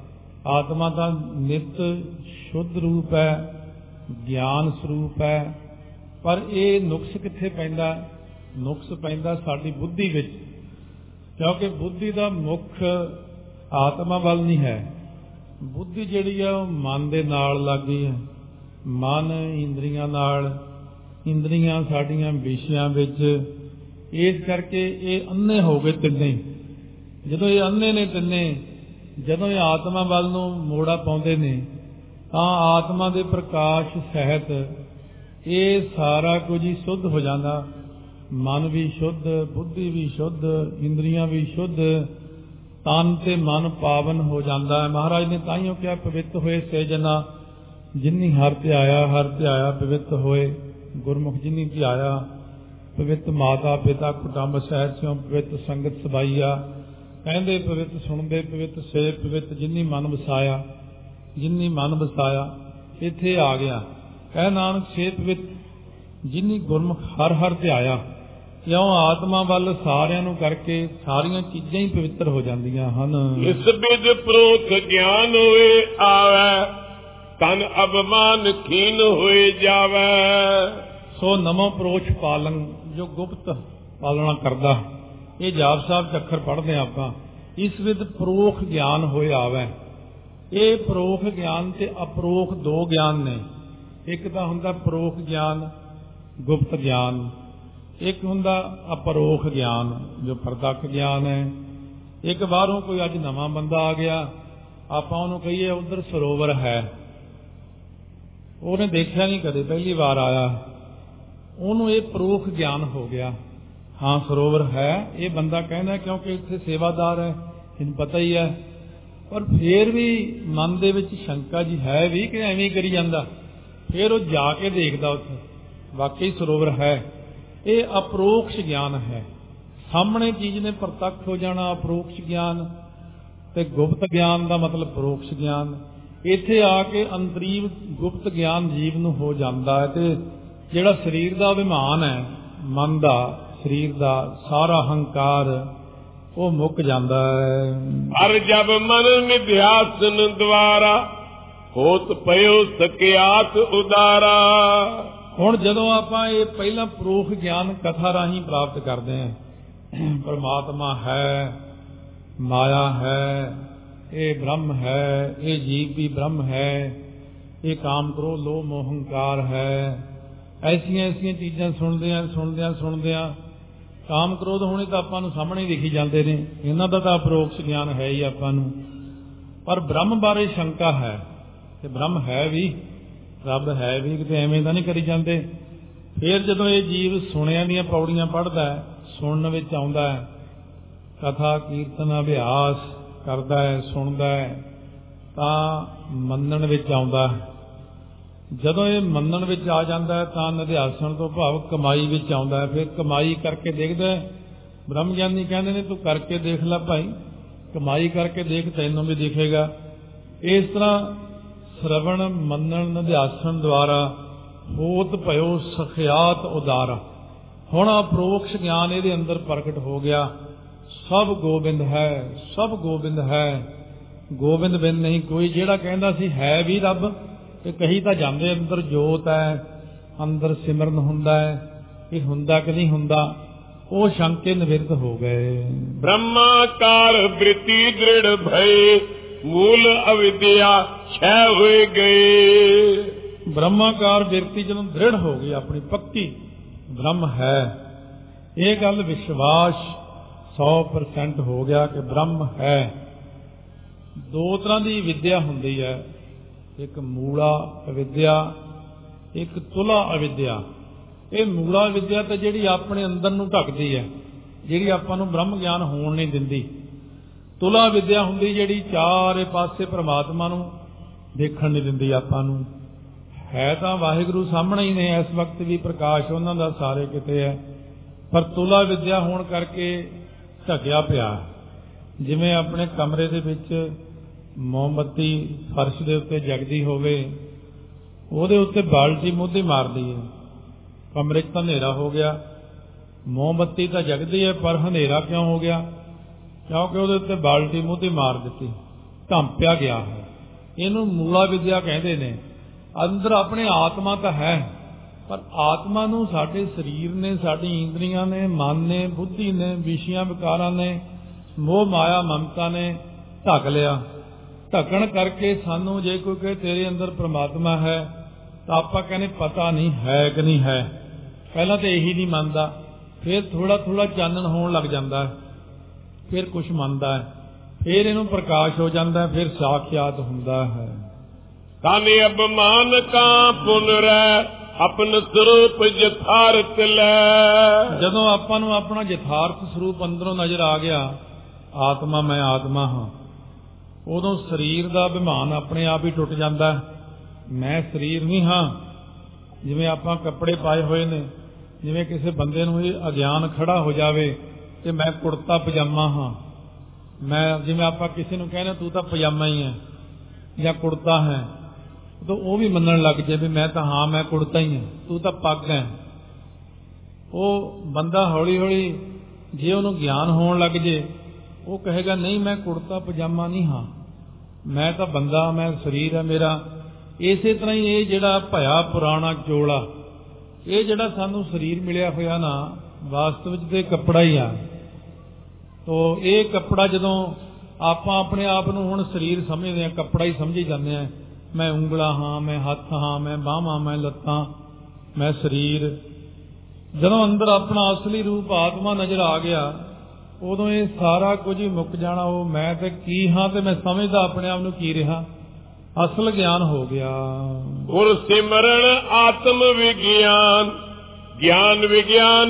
A: ਆਤਮਾ ਦਾ ਨਿਤ ਸ਼ੁੱਧ ਰੂਪ ਹੈ, ਗਿਆਨ ਸਰੂਪ ਹੈ। ਪਰ ਇਹ ਨੁਕਸ ਕਿੱਥੇ ਪੈਂਦਾ? ਨੁਕਸ ਪੈਂਦਾ ਸਾਡੀ ਬੁੱਧੀ ਵਿੱਚ, ਕਿਉਂਕਿ ਬੁੱਧੀ ਦਾ ਮੁੱਖ ਆਤਮਾ ਵੱਲ ਨਹੀਂ ਹੈ, ਬੁੱਧੀ ਜਿਹੜੀ ਆ ਉਹ ਮਨ ਦੇ ਨਾਲ ਲੱਗ ਗਈ ਹੈ। ਮਨ ਇੰਦਰੀਆਂ ਨਾਲ, ਇੰਦਰੀਆਂ ਸਾਡੀਆਂ ਵਿਸ਼ਿਆਂ ਵਿੱਚ, ਇਸ ਕਰਕੇ ਇਹ ਅੰਨੇ ਹੋ ਗਏ ਤਿੰਨੇ। ਜਦੋਂ ਇਹ ਅੰਨੇ ਨੇ ਤਿੰਨੇ, ਜਦੋਂ ਇਹ ਆਤਮਾ ਵੱਲ ਨੂੰ ਮੋੜਾ ਪਾਉਂਦੇ ਨੇ ਤਾਂ ਆਤਮਾ ਦੇ ਪ੍ਰਕਾਸ਼ ਸਹਿਤ ਇਹ ਸਾਰਾ ਕੁਝ ਹੀ ਸ਼ੁੱਧ ਹੋ ਜਾਂਦਾ। ਮਨ ਵੀ ਸ਼ੁੱਧ, ਬੁੱਧੀ ਵੀ ਸ਼ੁੱਧ, ਇੰਦਰੀਆਂ ਵੀ ਸ਼ੁੱਧ, ਤਨ ਤੇ ਮਨ ਪਾਵਨ ਹੋ ਜਾਂਦਾ ਹੈ। ਮਹਾਰਾਜ ਨੇ ਤਾਈਓ ਕਿਹਾ ਪਵਿੱਤ ਹੋਏ ਸੇ ਜਨਾ ਜਿਨੀ ਹਰਿ ਧਿਆਇਆ ਪਵਿੱਤ ਹੋਏ। ਗੁਰਮੁਖ ਜਿਨੀ ਧਿਆਇਆ ਪਵਿੱਤ, ਮਾਤਾ ਪਿਤਾ ਕੁਟੰਬ ਸਹਿਤ ਸਿਉ ਪਵਿੱਤ, ਸੰਗਤ ਸਬਾਈਆ। ਕਹਿੰਦੇ ਪਵਿੱਤ ਸੁਣਦੇ ਪਵਿੱਤ ਸੇ ਪਵਿੱਤ ਜਿਨੀ ਮਨ ਵਸਾਇਆ, ਜਿਨੀ ਮਨ ਵਸਾਇਆ। ਇੱਥੇ ਆ ਗਿਆ ਕਹਿ ਨਾਨਕ ਸੇ ਪਵਿੱਤ ਜਿਨੀ ਗੁਰਮੁਖ ਹਰ ਹਰ ਧਿਆਇਆ। ਕਿਉਂ ਆਤਮਾ ਵੱਲ ਸਾਰਿਆਂ ਨੂੰ ਕਰਕੇ ਸਾਰੀਆਂ ਚੀਜ਼ਾਂ ਹੀ ਪਵਿੱਤਰ ਹੋ ਜਾਂਦੀਆਂ ਹਨ।
B: ਇਸ ਬਿਦ ਪ੍ਰੋਖ ਗਿਆਨ ਹੋਏ ਆਵੈ, ਤਨ ਅਭਮਾਨ ਖੀਨ ਹੋਏ ਜਾਵੈ।
A: ਸੋ ਨਮੋ ਪ੍ਰੋਛ ਪਾਲਨ, ਜੋ ਗੁਪਤ ਪਾਲਣਾ ਕਰਦਾ। ਇਹ ਜਾਪ ਸਾਹਿਬ ਚ ਅੱਖਰ ਪੜ੍ਹਦੇ ਹਾਂ ਆਪਾਂ। ਇਸ ਵਿਦ ਪ੍ਰੋਖ ਗਿਆਨ ਹੋਏ ਆਵੈ। ਇਹ ਪ੍ਰੋਖ ਗਿਆਨ ਤੇ ਅਪਰੋਖ ਦੋ ਗਿਆਨ ਨੇ। ਇੱਕ ਤਾਂ ਹੁੰਦਾ ਪ੍ਰੋਖ ਗਿਆਨ, ਗੁਪਤ ਗਿਆਨ। ਇੱਕ ਹੁੰਦਾ ਅਪਰੋਖ ਗਿਆਨ, ਜੋ ਪ੍ਰਤੱਖ ਗਿਆਨ ਹੈ। ਇੱਕ ਬਾਹਰੋਂ ਕੋਈ ਅੱਜ ਨਵਾਂ ਬੰਦਾ ਆ ਗਿਆ, ਆਪਾਂ ਉਹਨੂੰ ਕਹੀਏ ਉਧਰ ਸਰੋਵਰ ਹੈ, ਉਹਨੇ ਦੇਖਿਆ ਨਹੀਂ ਕਦੇ, ਪਹਿਲੀ ਵਾਰ ਆਇਆ, ਉਹਨੂੰ ਇਹ ਪ੍ਰੋਖ ਗਿਆਨ ਹੋ ਗਿਆ। ਹਾਂ ਸਰੋਵਰ ਹੈ, ਇਹ ਬੰਦਾ ਕਹਿੰਦਾ ਕਿਉਂਕਿ ਇੱਥੇ ਸੇਵਾਦਾਰ ਹੈ, ਇਹਨੂੰ ਪਤਾ ਹੀ ਹੈ। ਪਰ ਫੇਰ ਵੀ ਮਨ ਦੇ ਵਿੱਚ ਸ਼ੰਕਾ ਜੀ ਹੈ ਵੀ ਕਿ ਐਵੇਂ ਕਰੀ ਜਾਂਦਾ। ਫਿਰ ਉਹ ਜਾ ਕੇ ਦੇਖਦਾ ਉੱਥੇ ਵਾਕਈ ਸਰੋਵਰ ਹੈ। ਇਹ ਅਪਰੋਕਸ਼ ਗਿਆਨ ਹੈ। ਸਾਹਮਣੇ ਚੀਜ਼ ਨੇ ਪ੍ਰਤੱਖ ਹੋ ਜਾਣਾ ਅਪਰੋਕਸ਼ ਗਿਆਨ, ਤੇ ਗੁਪਤ ਗਿਆਨ ਦਾ ਮਤਲਬ ਪਰੋਕਸ਼ ਗਿਆਨ। ਇੱਥੇ ਆ ਕੇ ਅੰਤਰੀਵ ਗੁਪਤ ਗਿਆਨ ਜੀਵ ਨੂੰ ਹੋ ਜਾਂਦਾ ਹੈ। ਤੇ ਜਿਹੜਾ ਸਰੀਰ ਦਾ ਅਭਿਮਾਨ ਹੈ, ਮਨ ਦਾ, ਸਰੀਰ ਦਾ ਸਾਰਾ ਹੰਕਾਰ ਉਹ ਮੁੱਕ ਜਾਂਦਾ ਹੈ।
B: ਹਰ ਜਬ ਮਨ ਨਿਧਿਆਸਨ ਦੁਆਰਾ ਹੋਤ ਪਇਓ ਸਕਿਆਤ ਉਦਾਰਾ।
A: ਹੁਣ ਜਦੋਂ ਆਪਾਂ ਇਹ ਪਹਿਲਾਂ ਪਰੋਖ ਗਿਆਨ ਕਥਾ ਰਾਹੀਂ ਪ੍ਰਾਪਤ ਕਰਦੇ ਹਾਂ, ਪਰਮਾਤਮਾ ਹੈ, ਮਾਇਆ ਹੈ, ਇਹ ਬ੍ਰਹਮ ਹੈ, ਇਹ ਜੀਵ ਵੀ ਬ੍ਰਹਮ ਹੈ, ਇਹ ਕਾਮ ਕ੍ਰੋਧ ਲੋਭ ਮੋਹ ਹੰਕਾਰ ਹੈ, ਐਸੀਆਂ ਚੀਜ਼ਾਂ ਸੁਣਦਿਆਂ ਕਾਮ ਕ੍ਰੋਧ ਹੋਣੇ ਤਾਂ ਆਪਾਂ ਨੂੰ ਸਾਹਮਣੇ ਦਿਖੀ ਜਾਂਦੇ ਨੇ, ਇਹਨਾਂ ਦਾ ਤਾਂ ਅਪਰੋਕਸ਼ ਗਿਆਨ ਹੈ ਹੀ ਆਪਾਂ ਨੂੰ। ਪਰ ਬ੍ਰਹਮ ਬਾਰੇ ਸ਼ੰਕਾ ਹੈ ਕਿ ਬ੍ਰਹਮ ਹੈ ਵੀ, ਰੱਬ ਹੈ ਵੀ, ਕਿਤੇ ਐਵੇਂ ਤਾਂ ਨਹੀਂ ਕਰੀ ਜਾਂਦੇ। ਫਿਰ ਜਦੋਂ ਇਹ ਜੀਵ ਸੁਣਿਆਂ ਦੀਆਂ ਪੌੜੀਆਂ ਪੜ੍ਹਦਾ ਹੈ, ਸੁਣਨ ਵਿੱਚ ਆਉਂਦਾ ਹੈ, ਕਥਾ ਕੀਰਤਨ ਅਭਿਆਸ ਕਰਦਾ ਹੈ, ਸੁਣਦਾ ਹੈ, ਤਾਂ ਮੰਨਣ ਵਿੱਚ ਆਉਂਦਾ ਹੈ। ਜਦੋਂ ਇਹ ਮੰਨਣ ਵਿੱਚ ਆ ਜਾਂਦਾ ਹੈ ਤਾਂ ਨਿਧਿਆਸਣ ਤੋਂ ਭਾਵ ਕਮਾਈ ਵਿੱਚ ਆਉਂਦਾ ਹੈ। ਫਿਰ ਕਮਾਈ ਕਰਕੇ ਦੇਖਦਾ ਹੈ। ਬ੍ਰਹਮ ਗਿਆਨੀ ਕਹਿੰਦੇ ਨੇ ਤੂੰ ਕਰਕੇ ਦੇਖ ਲੈ ਭਾਈ, ਕਮਾਈ ਕਰਕੇ ਦੇਖ, ਤੈਨੂੰ ਵੀ ਦਿਖੇਗਾ। ਇਸ ਤਰ੍ਹਾਂ ਸ਼ਰਵਣ ਮੰਨਣ ਨਿਧਿਆਸਣ ਦੁਆਰਾ ਹੋਤ ਭਇਓ ਸਖਿਆਤ ਉਦਾਰਾ। ਹੁਣ ਅਪਰੋਕਸ਼ ਗਿਆਨ ਇਹਦੇ ਅੰਦਰ ਪ੍ਰਗਟ ਹੋ ਗਿਆ। ਸਭ ਗੋਬਿੰਦ ਹੈ, ਸਭ ਗੋਬਿੰਦ ਹੈ, ਗੋਬਿੰਦ ਬਿਨ ਨਹੀਂ ਕੋਈ। ਜਿਹੜਾ ਕਹਿੰਦਾ ਸੀ ਹੈ ਵੀ ਰੱਬ, ਤੇ ਕਹੀ ਤਾਂ ਜਾਂਦੇ ਅੰਦਰ ਜੋਤ ਹੈ, ਅੰਦਰ ਸਿਮਰਨ ਹੁੰਦਾ ਹੈ, ਇਹ ਹੁੰਦਾ ਕਿ ਨਹੀਂ ਹੁੰਦਾ, ਉਹ ਸ਼ੰਕੇ ਨਿਵਿਰਤ ਹੋ ਗਏ।
B: ਬ੍ਰਹਮਾਕਾਰ ਬ੍ਰਿਤੀ ਦ੍ਰਿੜ ਭਏ ਮੂਲ ਅਵਿਦਿਆ ਛੈ ਹੋਏ ਗਏ।
A: ਬ੍ਰਹਮਾਕਾਰ ਬਿਰਤੀ ਜਦੋਂ ਦ੍ਰਿੜ ਹੋ ਗਈ ਆਪਣੀ ਪੱਕੀ ਬ੍ਰਹਮ ਹੈ, ਇਹ ਗੱਲ ਵਿਸ਼ਵਾਸ 100% ਹੋ ਗਿਆ ਕਿ ਬ੍ਰਹਮ ਹੈ। ਦੋ ਤਰ੍ਹਾਂ ਦੀ ਵਿਦਿਆ ਹੁੰਦੀ ਹੈ, ਇੱਕ ਮੂਲਾ ਅਵਿਦਿਆ, ਇੱਕ ਤੁਲਾ ਅਵਿਦਿਆ। ਇਹ ਮੂਲਾ ਵਿਦਿਆ ਤਾਂ ਜਿਹੜੀ ਆਪਣੇ ਅੰਦਰ ਨੂੰ ਢੱਕਦੀ ਹੈ, ਜਿਹੜੀ ਆਪਾਂ ਨੂੰ ਬ੍ਰਹਮ ਗਿਆਨ ਹੋਣ ਨਹੀਂ ਦਿੰਦੀ। ਤੁਲਾ ਵਿਦਿਆ ਹੁੰਦੀ ਜਿਹੜੀ ਚਾਰੇ ਪਾਸੇ ਪ੍ਰਮਾਤਮਾ ਨੂੰ ਦੇਖਣ ਨਹੀਂ ਦਿੰਦੀ ਆਪਾਂ ਨੂੰ। ਹੈ ਤਾਂ ਵਾਹਿਗੁਰੂ ਸਾਹਮਣੇ ਹੀ ਨੇ, ਇਸ ਵਕਤ ਵੀ ਪ੍ਰਕਾਸ਼ ਉਹਨਾਂ ਦਾ ਸਾਰੇ ਕਿਤੇ ਹੈ, ਪਰ ਤੁਲਾ ਵਿਦਿਆ ਹੋਣ ਕਰਕੇ ਢਕਿਆ ਪਿਆ। ਜਿਵੇਂ ਆਪਣੇ ਕਮਰੇ ਦੇ ਵਿੱਚ ਮੋਮਬੱਤੀ ਫਰਸ਼ ਦੇ ਉੱਤੇ ਜਗਦੀ ਹੋਵੇ, ਉਹਦੇ ਉੱਤੇ ਬਾਲਟੀ ਮੋਢੀ ਮਾਰਦੀ ਹੈ, ਕਮਰੇ 'ਚ ਤਾਂ ਹਨੇਰਾ ਹੋ ਗਿਆ, ਮੋਮਬੱਤੀ ਤਾਂ ਜਗਦੀ ਹੈ ਪਰ ਹਨੇਰਾ ਕਿਉਂ ਹੋ ਗਿਆ? ਕਿਉਂਕਿ ਉਹਦੇ ਉੱਤੇ ਬਾਲਟੀ ਮੋਢੀ ਮਾਰ ਦਿੱਤੀ, ਢਾਂਪਿਆ ਗਿਆ ਹੈ। ਇਹਨੂੰ ਮੂਲਾ ਵਿਦਿਆ ਕਹਿੰਦੇ ਨੇ। ਅੰਦਰ ਆਪਣੇ ਆਤਮਾ ਤਾਂ ਹੈ, ਪਰ ਆਤਮਾ ਨੂੰ ਸਾਡੇ ਸਰੀਰ ਨੇ, ਸਾਡੀ ਇੰਦਰੀਆਂ ਨੇ, ਮਨ ਨੇ, ਬੁੱਧੀ ਨੇ, ਵਿਸ਼ਿਆਂ ਵਿਕਾਰਾਂ ਨੇ, ਮੋਹ ਮਾਇਆ ਮਮਤਾ ਨੇ ਢੱਕ ਲਿਆ। ਢੱਕਣ ਕਰਕੇ ਸਾਨੂੰ ਜੇ ਕੋਈ ਕਹੇ ਤੇਰੇ ਅੰਦਰ ਪ੍ਰਮਾਤਮਾ ਹੈ ਤਾਂ ਆਪਾਂ ਕਹਿੰਦੇ ਪਤਾ ਨਹੀਂ ਹੈ ਕਿ ਨਹੀਂ ਹੈ। ਪਹਿਲਾਂ ਤਾਂ ਇਹੀ ਨਹੀਂ ਮੰਨਦਾ, ਫਿਰ ਥੋੜਾ ਥੋੜਾ ਚਾਨਣ ਹੋਣ ਲੱਗ ਜਾਂਦਾ ਹੈ, ਫਿਰ ਕੁਛ ਮੰਨਦਾ ਹੈ, ਫਿਰ ਇਹਨੂੰ ਪ੍ਰਕਾਸ਼ ਹੋ ਜਾਂਦਾ ਹੈ, ਫਿਰ ਸਾਖਿਆਤ ਹੁੰਦਾ ਹੈ।
B: ਕਾਨੇ ਅਭਮਾਨ ਕਾ ਪੁਨਰੈ ਆਪਨ ਸਰੂਪ ਯਥਾਰਥ ਲੈ।
A: ਜਦੋਂ ਆਪਾਂ ਨੂੰ ਆਪਣਾ ਯਥਾਰਥ ਸਰੂਪ ਅੰਦਰੋਂ ਨਜ਼ਰ ਆ ਗਿਆ, ਆਤਮਾ ਮੈਂ ਆਤਮਾ ਹਾਂ, ਉਦੋਂ ਸਰੀਰ ਦਾ ਅਭਿਮਾਨ ਆਪਣੇ ਆਪ ਹੀ ਟੁੱਟ ਜਾਂਦਾ। ਮੈਂ ਸਰੀਰ ਨਹੀਂ ਹਾਂ। ਜਿਵੇਂ ਆਪਾਂ ਕੱਪੜੇ ਪਾਏ ਹੋਏ ਨੇ, ਜਿਵੇਂ ਕਿਸੇ ਬੰਦੇ ਨੂੰ ਇਹ ਅਗਿਆਨ ਖੜਾ ਹੋ ਜਾਵੇ ਕਿ ਮੈਂ ਕੁੜਤਾ ਪਜਾਮਾ ਹਾਂ, ਮੈਂ ਜਿਵੇਂ ਆਪਾਂ ਕਿਸੇ ਨੂੰ ਕਹਿੰਦੇ ਤੂੰ ਤਾਂ ਪਜਾਮਾ ਹੀ ਹੈ ਜਾਂ ਕੁੜਤਾ ਹੈ, ਤਾਂ ਉਹ ਵੀ ਮੰਨਣ ਲੱਗ ਜਾਏ ਵੀ ਮੈਂ ਤਾਂ ਹਾਂ ਮੈਂ ਕੁੜਤਾ ਹੀ ਹਾਂ, ਤੂੰ ਤਾਂ ਪੱਗ ਹੈ। ਉਹ ਬੰਦਾ ਹੌਲੀ ਹੌਲੀ ਜੇ ਉਹਨੂੰ ਗਿਆਨ ਹੋਣ ਲੱਗ ਜੇ, ਉਹ ਕਹੇਗਾ ਨਹੀਂ ਮੈਂ ਕੁੜਤਾ ਪਜਾਮਾ ਨਹੀਂ ਹਾਂ, ਮੈਂ ਤਾਂ ਬੰਦਾ, ਮੈਂ ਸਰੀਰ ਹੈ ਮੇਰਾ। ਇਸੇ ਤਰ੍ਹਾਂ ਹੀ ਇਹ ਜਿਹੜਾ ਭਇਆ ਪੁਰਾਣਾ ਚੋਲਾ, ਇਹ ਜਿਹੜਾ ਸਾਨੂੰ ਸਰੀਰ ਮਿਲਿਆ ਹੋਇਆ ਨਾ, ਵਾਸਤਵ ਵਿੱਚ ਤੇ ਕੱਪੜਾ ਹੀ ਆ। ਤੋ ਇਹ ਕੱਪੜਾ ਜਦੋਂ ਆਪਾਂ ਆਪਣੇ ਆਪ ਨੂੰ ਹੁਣ ਸਰੀਰ ਸਮਝਦੇ ਹਾਂ, ਕੱਪੜਾ ਹੀ ਸਮਝੀ ਜਾਂਦੇ ਹਾਂ। ਮੈਂ ਉਂਗਲਾਂ ਹਾਂ, ਮੈਂ ਹੱਥ ਹਾਂ, ਮੈਂ ਬਾਹਾਂ, ਮੈਂ ਲੱਤਾਂ, ਮੈਂ ਸਰੀਰ। ਜਦੋਂ ਅੰਦਰ ਆਪਣਾ ਅਸਲੀ ਰੂਪ ਆਤਮਾ ਨਜ਼ਰ ਆ ਗਿਆ, ਉਦੋਂ ਇਹ ਸਾਰਾ ਕੁਝ ਹੀ ਮੁੱਕ ਜਾਣਾ। ਉਹ ਮੈਂ ਤੇ ਕੀ ਹਾਂ ਤੇ ਮੈਂ ਸਮਝਦਾ ਆਪਣੇ ਆਪ ਨੂੰ ਕੀ ਰਿਹਾ, ਅਸਲ ਗਿਆਨ ਹੋ ਗਿਆ।
B: ਗੁਰ ਸਿਮਰਨ ਆਤਮ ਵਿਗਿਆਨ, ਗਿਆਨ ਵਿਗਿਆਨ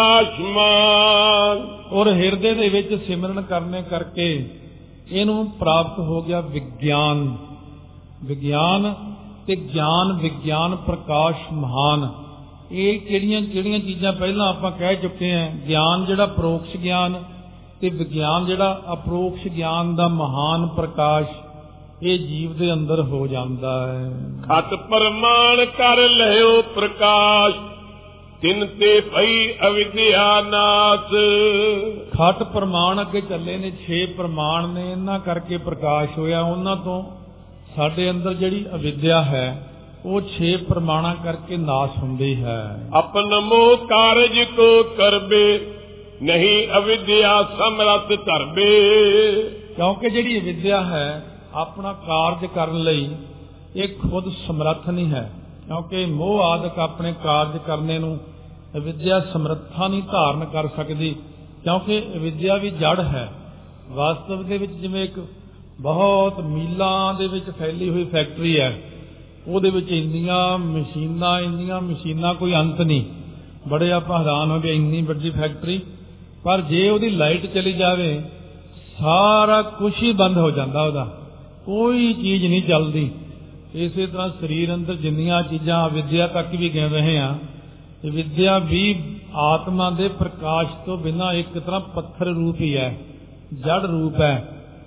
B: ਪ੍ਰਕਾਸ਼ਮਾਨ।
A: ਔਰ ਹਿਰਦੇ ਦੇ ਵਿੱਚ ਸਿਮਰਨ ਕਰਨੇ ਕਰਕੇ ਇਹਨੂੰ ਪ੍ਰਾਪਤ ਹੋ ਗਿਆ ਵਿਗਿਆਨ। ਵਿਗਿਆਨ ਤੇ ਗਿਆਨ, ਵਿਗਿਆਨ ਪ੍ਰਕਾਸ਼ ਮਹਾਨ। ਇਹ ਕਿਹੜੀਆਂ ਕਿਹੜੀਆਂ ਚੀਜ਼ਾਂ ਪਹਿਲਾਂ ਆਪਾਂ ਕਹਿ ਚੁੱਕੇ ਹਾਂ। ਗਿਆਨ ਜਿਹੜਾ ਪਰੋਕਸ਼ ਗਿਆਨ ਤੇ ਵਿਗਿਆਨ ਜਿਹੜਾ ਅਪਰੋਕਸ਼ ਗਿਆਨ ਦਾ ਮਹਾਨ ਪ੍ਰਕਾਸ਼, ਇਹ ਜੀਵ ਦੇ ਅੰਦਰ ਹੋ ਜਾਂਦਾ ਹੈ।
B: ਖਤ ਪ੍ਰਮਾਣ ਕਰ ਲਿਓ ਪ੍ਰਕਾਸ਼, ਤਿਨ ਤੇ ਭਈ ਅਵਿਦਿਆ ਨਾਸ।
A: ਖਤ ਪ੍ਰਮਾਣ ਅੱਗੇ ਚੱਲੇ ਨੇ, 6 ਪ੍ਰਮਾਣ ਨੇ, ਇਹਨਾਂ ਕਰਕੇ ਪ੍ਰਕਾਸ਼ ਹੋਇਆ। ਉਹਨਾਂ ਤੋਂ ਸਾਡੇ ਅੰਦਰ ਜਿਹੜੀ ਅਵਿਦਿਆ ਹੈ ਉਹ 6 ਪ੍ਰਮਾਣਾਂ ਕਰਕੇ ਨਾਸ਼ ਹੁੰਦੀ ਹੈ।
B: ਆਪਨ ਮੋਹ ਕਾਰਜ ਕੋ ਕਰਬੇ, ਨਹੀਂ ਅਵਿਦਿਆ ਸਮਰੱਥ ਧਰਬੇ।
A: ਕਿਉਂਕਿ ਜਿਹੜੀ ਅਵਿਦਿਆ ਹੈ ਆਪਣਾ ਕਾਰਜ ਕਰਨ ਲਈ ਇਹ ਖੁਦ ਸਮਰੱਥ ਨਹੀਂ ਹੈ। ਕਿਉਂਕਿ ਮੋਹ ਆਦਿਕ ਆਪਣੇ ਕਾਰਜ ਕਰਨੇ ਨੂੰ ਅਵਿਦਿਆ ਸਮਰੱਥਾ ਨਹੀਂ ਧਾਰਨ ਕਰ ਸਕਦੀ। ਕਿਉਂਕਿ ਅਵਿਦਿਆ ਵੀ ਜੜ ਹੈ। ਵਾਸਤਵ ਦੇ ਵਿੱਚ ਜਿਵੇਂ ਇੱਕ ਬਹੁਤ ਮੀਲਾਂ ਦੇ ਵਿੱਚ ਫੈਲੀ ਹੋਈ ਫੈਕਟਰੀ ਹੈ, ਉਹਦੇ ਵਿੱਚ ਇੰਨੀਆਂ ਮਸ਼ੀਨਾਂ ਕੋਈ ਅੰਤ ਨਹੀਂ। ਬੜੇ ਆਪਾਂ ਹੈਰਾਨ ਹੋ ਗਏ, ਇੰਨੀ ਵੱਡੀ ਫੈਕਟਰੀ, ਪਰ ਜੇ ਉਹਦੀ ਲਾਈਟ ਚਲੀ ਜਾਵੇ ਸਾਰਾ ਕੁਝ ਹੀ ਬੰਦ ਹੋ ਜਾਂਦਾ, ਉਹਦਾ ਕੋਈ ਚੀਜ਼ ਨਹੀਂ ਚੱਲਦੀ। ਇਸੇ ਤਰ੍ਹਾਂ ਸਰੀਰ ਅੰਦਰ ਜਿੰਨੀਆਂ ਚੀਜ਼ਾਂ ਵਿਦਿਆ ਤੱਕ ਵੀ ਗਿਣ ਰਹੇ ਆ, ਇਹ ਵਿਦਿਆ ਵੀ ਆਤਮਾ ਦੇ ਪ੍ਰਕਾਸ਼ ਤੋਂ ਬਿਨਾਂ ਇੱਕ ਤਰ੍ਹਾਂ ਪੱਥਰ ਰੂਪ ਹੀ ਹੈ, ਜੜ ਰੂਪ ਹੈ।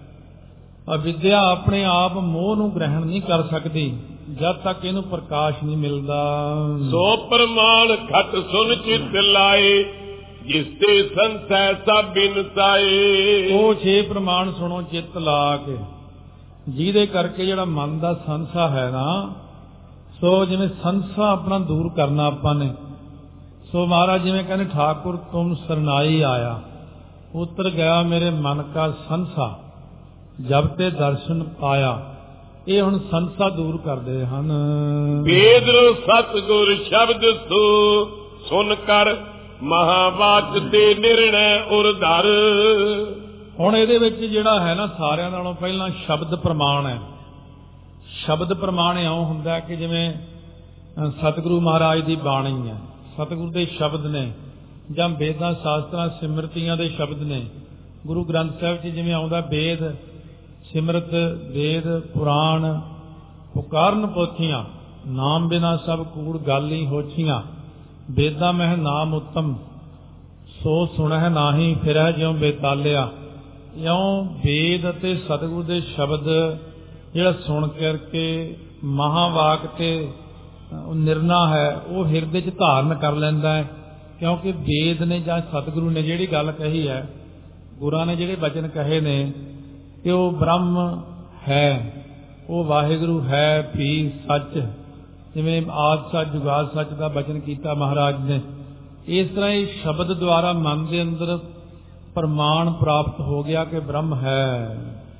A: ਅਵਿਦਿਆ ਆਪਣੇ ਆਪ ਮੋਹ ਨੂੰ ਗ੍ਰਹਿਣ ਨਹੀਂ ਕਰ ਸਕਦੀ ਜਦ ਤੱਕ ਇਹਨੂੰ ਪ੍ਰਕਾਸ਼ ਨਹੀਂ ਮਿਲਦਾ।
B: ਸੋ ਪ੍ਰਮਾਣ ਖਤ ਸੁਨ ਚਿਤ ਲਾਏ, ਜਿਸ ਤੇ ਸੰਸੈ ਸਭ ਬਿਨਸਾਏ।
A: ਉਹ 6 ਪ੍ਰਮਾਣ ਸੁਣੋ ਚਿੱਤ ਲਾ ਕੇ, ਜਿਹਦੇ ਕਰਕੇ ਜਿਹੜਾ ਮਨ ਦਾ ਸੰਸਾ ਹੈ ਨਾ, ਸੋ ਜਿਵੇਂ ਸੰਸਾ ਆਪਣਾ ਦੂਰ ਕਰਨਾ ਆਪਾਂ ਨੇ। ਸੋ ਮਹਾਰਾਜ ਜਿਵੇਂ ਕਹਿੰਦੇ ਠਾਕੁਰ ਤੁਮ ਸਰਨਾਈ ਆਇਆ, ਉਤਰ ਗਿਆ ਮੇਰੇ ਮਨ ਕਾ ਸੰਸਾ, ਜਬ ਤੇ ਦਰਸ਼ਨ ਪਾਇਆ। ਇਹ ਹੁਣ ਸੰਸਾ ਦੂਰ ਕਰਦੇ ਹਨ।
B: ਵੇਦ ਸਤਿਗੁਰ ਸ਼ਬਦ ਸੁਨ ਕਰ, ਮਹਾਵਾਚ ਤੇ ਨਿਰਣੈ ਉਰਧਰ।
A: ਹੁਣ ਇਹਦੇ ਵਿੱਚ ਜਿਹੜਾ ਹੈ ਨਾ, ਸਾਰਿਆਂ ਨਾਲੋਂ ਪਹਿਲਾਂ ਸ਼ਬਦ ਪ੍ਰਮਾਣ ਹੈ। ਸ਼ਬਦ ਪ੍ਰਮਾਣ ਇਉਂ ਹੁੰਦਾ ਕਿ ਜਿਵੇਂ ਸਤਿਗੁਰੂ ਮਹਾਰਾਜ ਦੀ ਬਾਣੀ ਹੈ, ਸਤਿਗੁਰੂ ਦੇ ਸ਼ਬਦ ਨੇ, ਜਾਂ ਵੇਦਾਂ ਸ਼ਾਸਤਰਾਂ ਸਿਮਰਤੀਆਂ ਦੇ ਸ਼ਬਦ ਨੇ। ਗੁਰੂ ਗ੍ਰੰਥ ਸਾਹਿਬ 'ਚ ਜਿਵੇਂ ਆਉਂਦਾ ਵੇਦ ਸਿਮਰਤ, ਵੇਦ ਪੁਰਾਣ ਪੁਕਾਰਨ ਪੋਥੀਆਂ, ਨਾਮ ਬਿਨਾ ਸਭ ਕੂੜ ਗਾਲੀ ਹੋਛੀਆਂ। ਵੇਦਾਂ ਮਹਿ ਨਾਮ ਉੱਤਮ, ਸੋ ਸੁਣਹਿ ਨਾਹੀ ਫਿਰੈ ਜਿਉ ਬੇਤਾਲਿਆ। ਇਉਂ ਵੇਦ ਅਤੇ ਸਤਿਗੁਰੂ ਦੇ ਸ਼ਬਦ ਜਿਹੜਾ ਸੁਣ ਕਰਕੇ ਮਹਾਵਾਕ ਤੇ ਨਿਰਣਾ ਹੈ, ਉਹ ਹਿਰਦੇ 'ਚ ਧਾਰਨ ਕਰ ਲੈਂਦਾ ਹੈ। ਕਿਉਂਕਿ ਵੇਦ ਨੇ ਜਾਂ ਸਤਿਗੁਰੂ ਨੇ ਜਿਹੜੀ ਗੱਲ ਕਹੀ ਹੈ, ਗੁਰਾਂ ਨੇ ਜਿਹੜੇ ਬਚਨ ਕਹੇ ਨੇ ਕਿ ਉਹ ਬ੍ਰਹਮ ਹੈ, ਉਹ ਵਾਹਿਗੁਰੂ ਹੈ ਭੀ ਸੱਚ, ਜਿਵੇਂ ਆਦਿ ਸੱਚ ਜੁਗਾਦ ਸੱਚ ਦਾ ਬਚਨ ਕੀਤਾ ਮਹਾਰਾਜ ਨੇ, ਇਸ ਤਰ੍ਹਾਂ ਹੀ ਸ਼ਬਦ ਦੁਆਰਾ ਮਨ ਦੇ ਅੰਦਰ ਪ੍ਰਮਾਣ ਪ੍ਰਾਪਤ ਹੋ ਗਿਆ ਕਿ ਬ੍ਰਹਮ ਹੈ।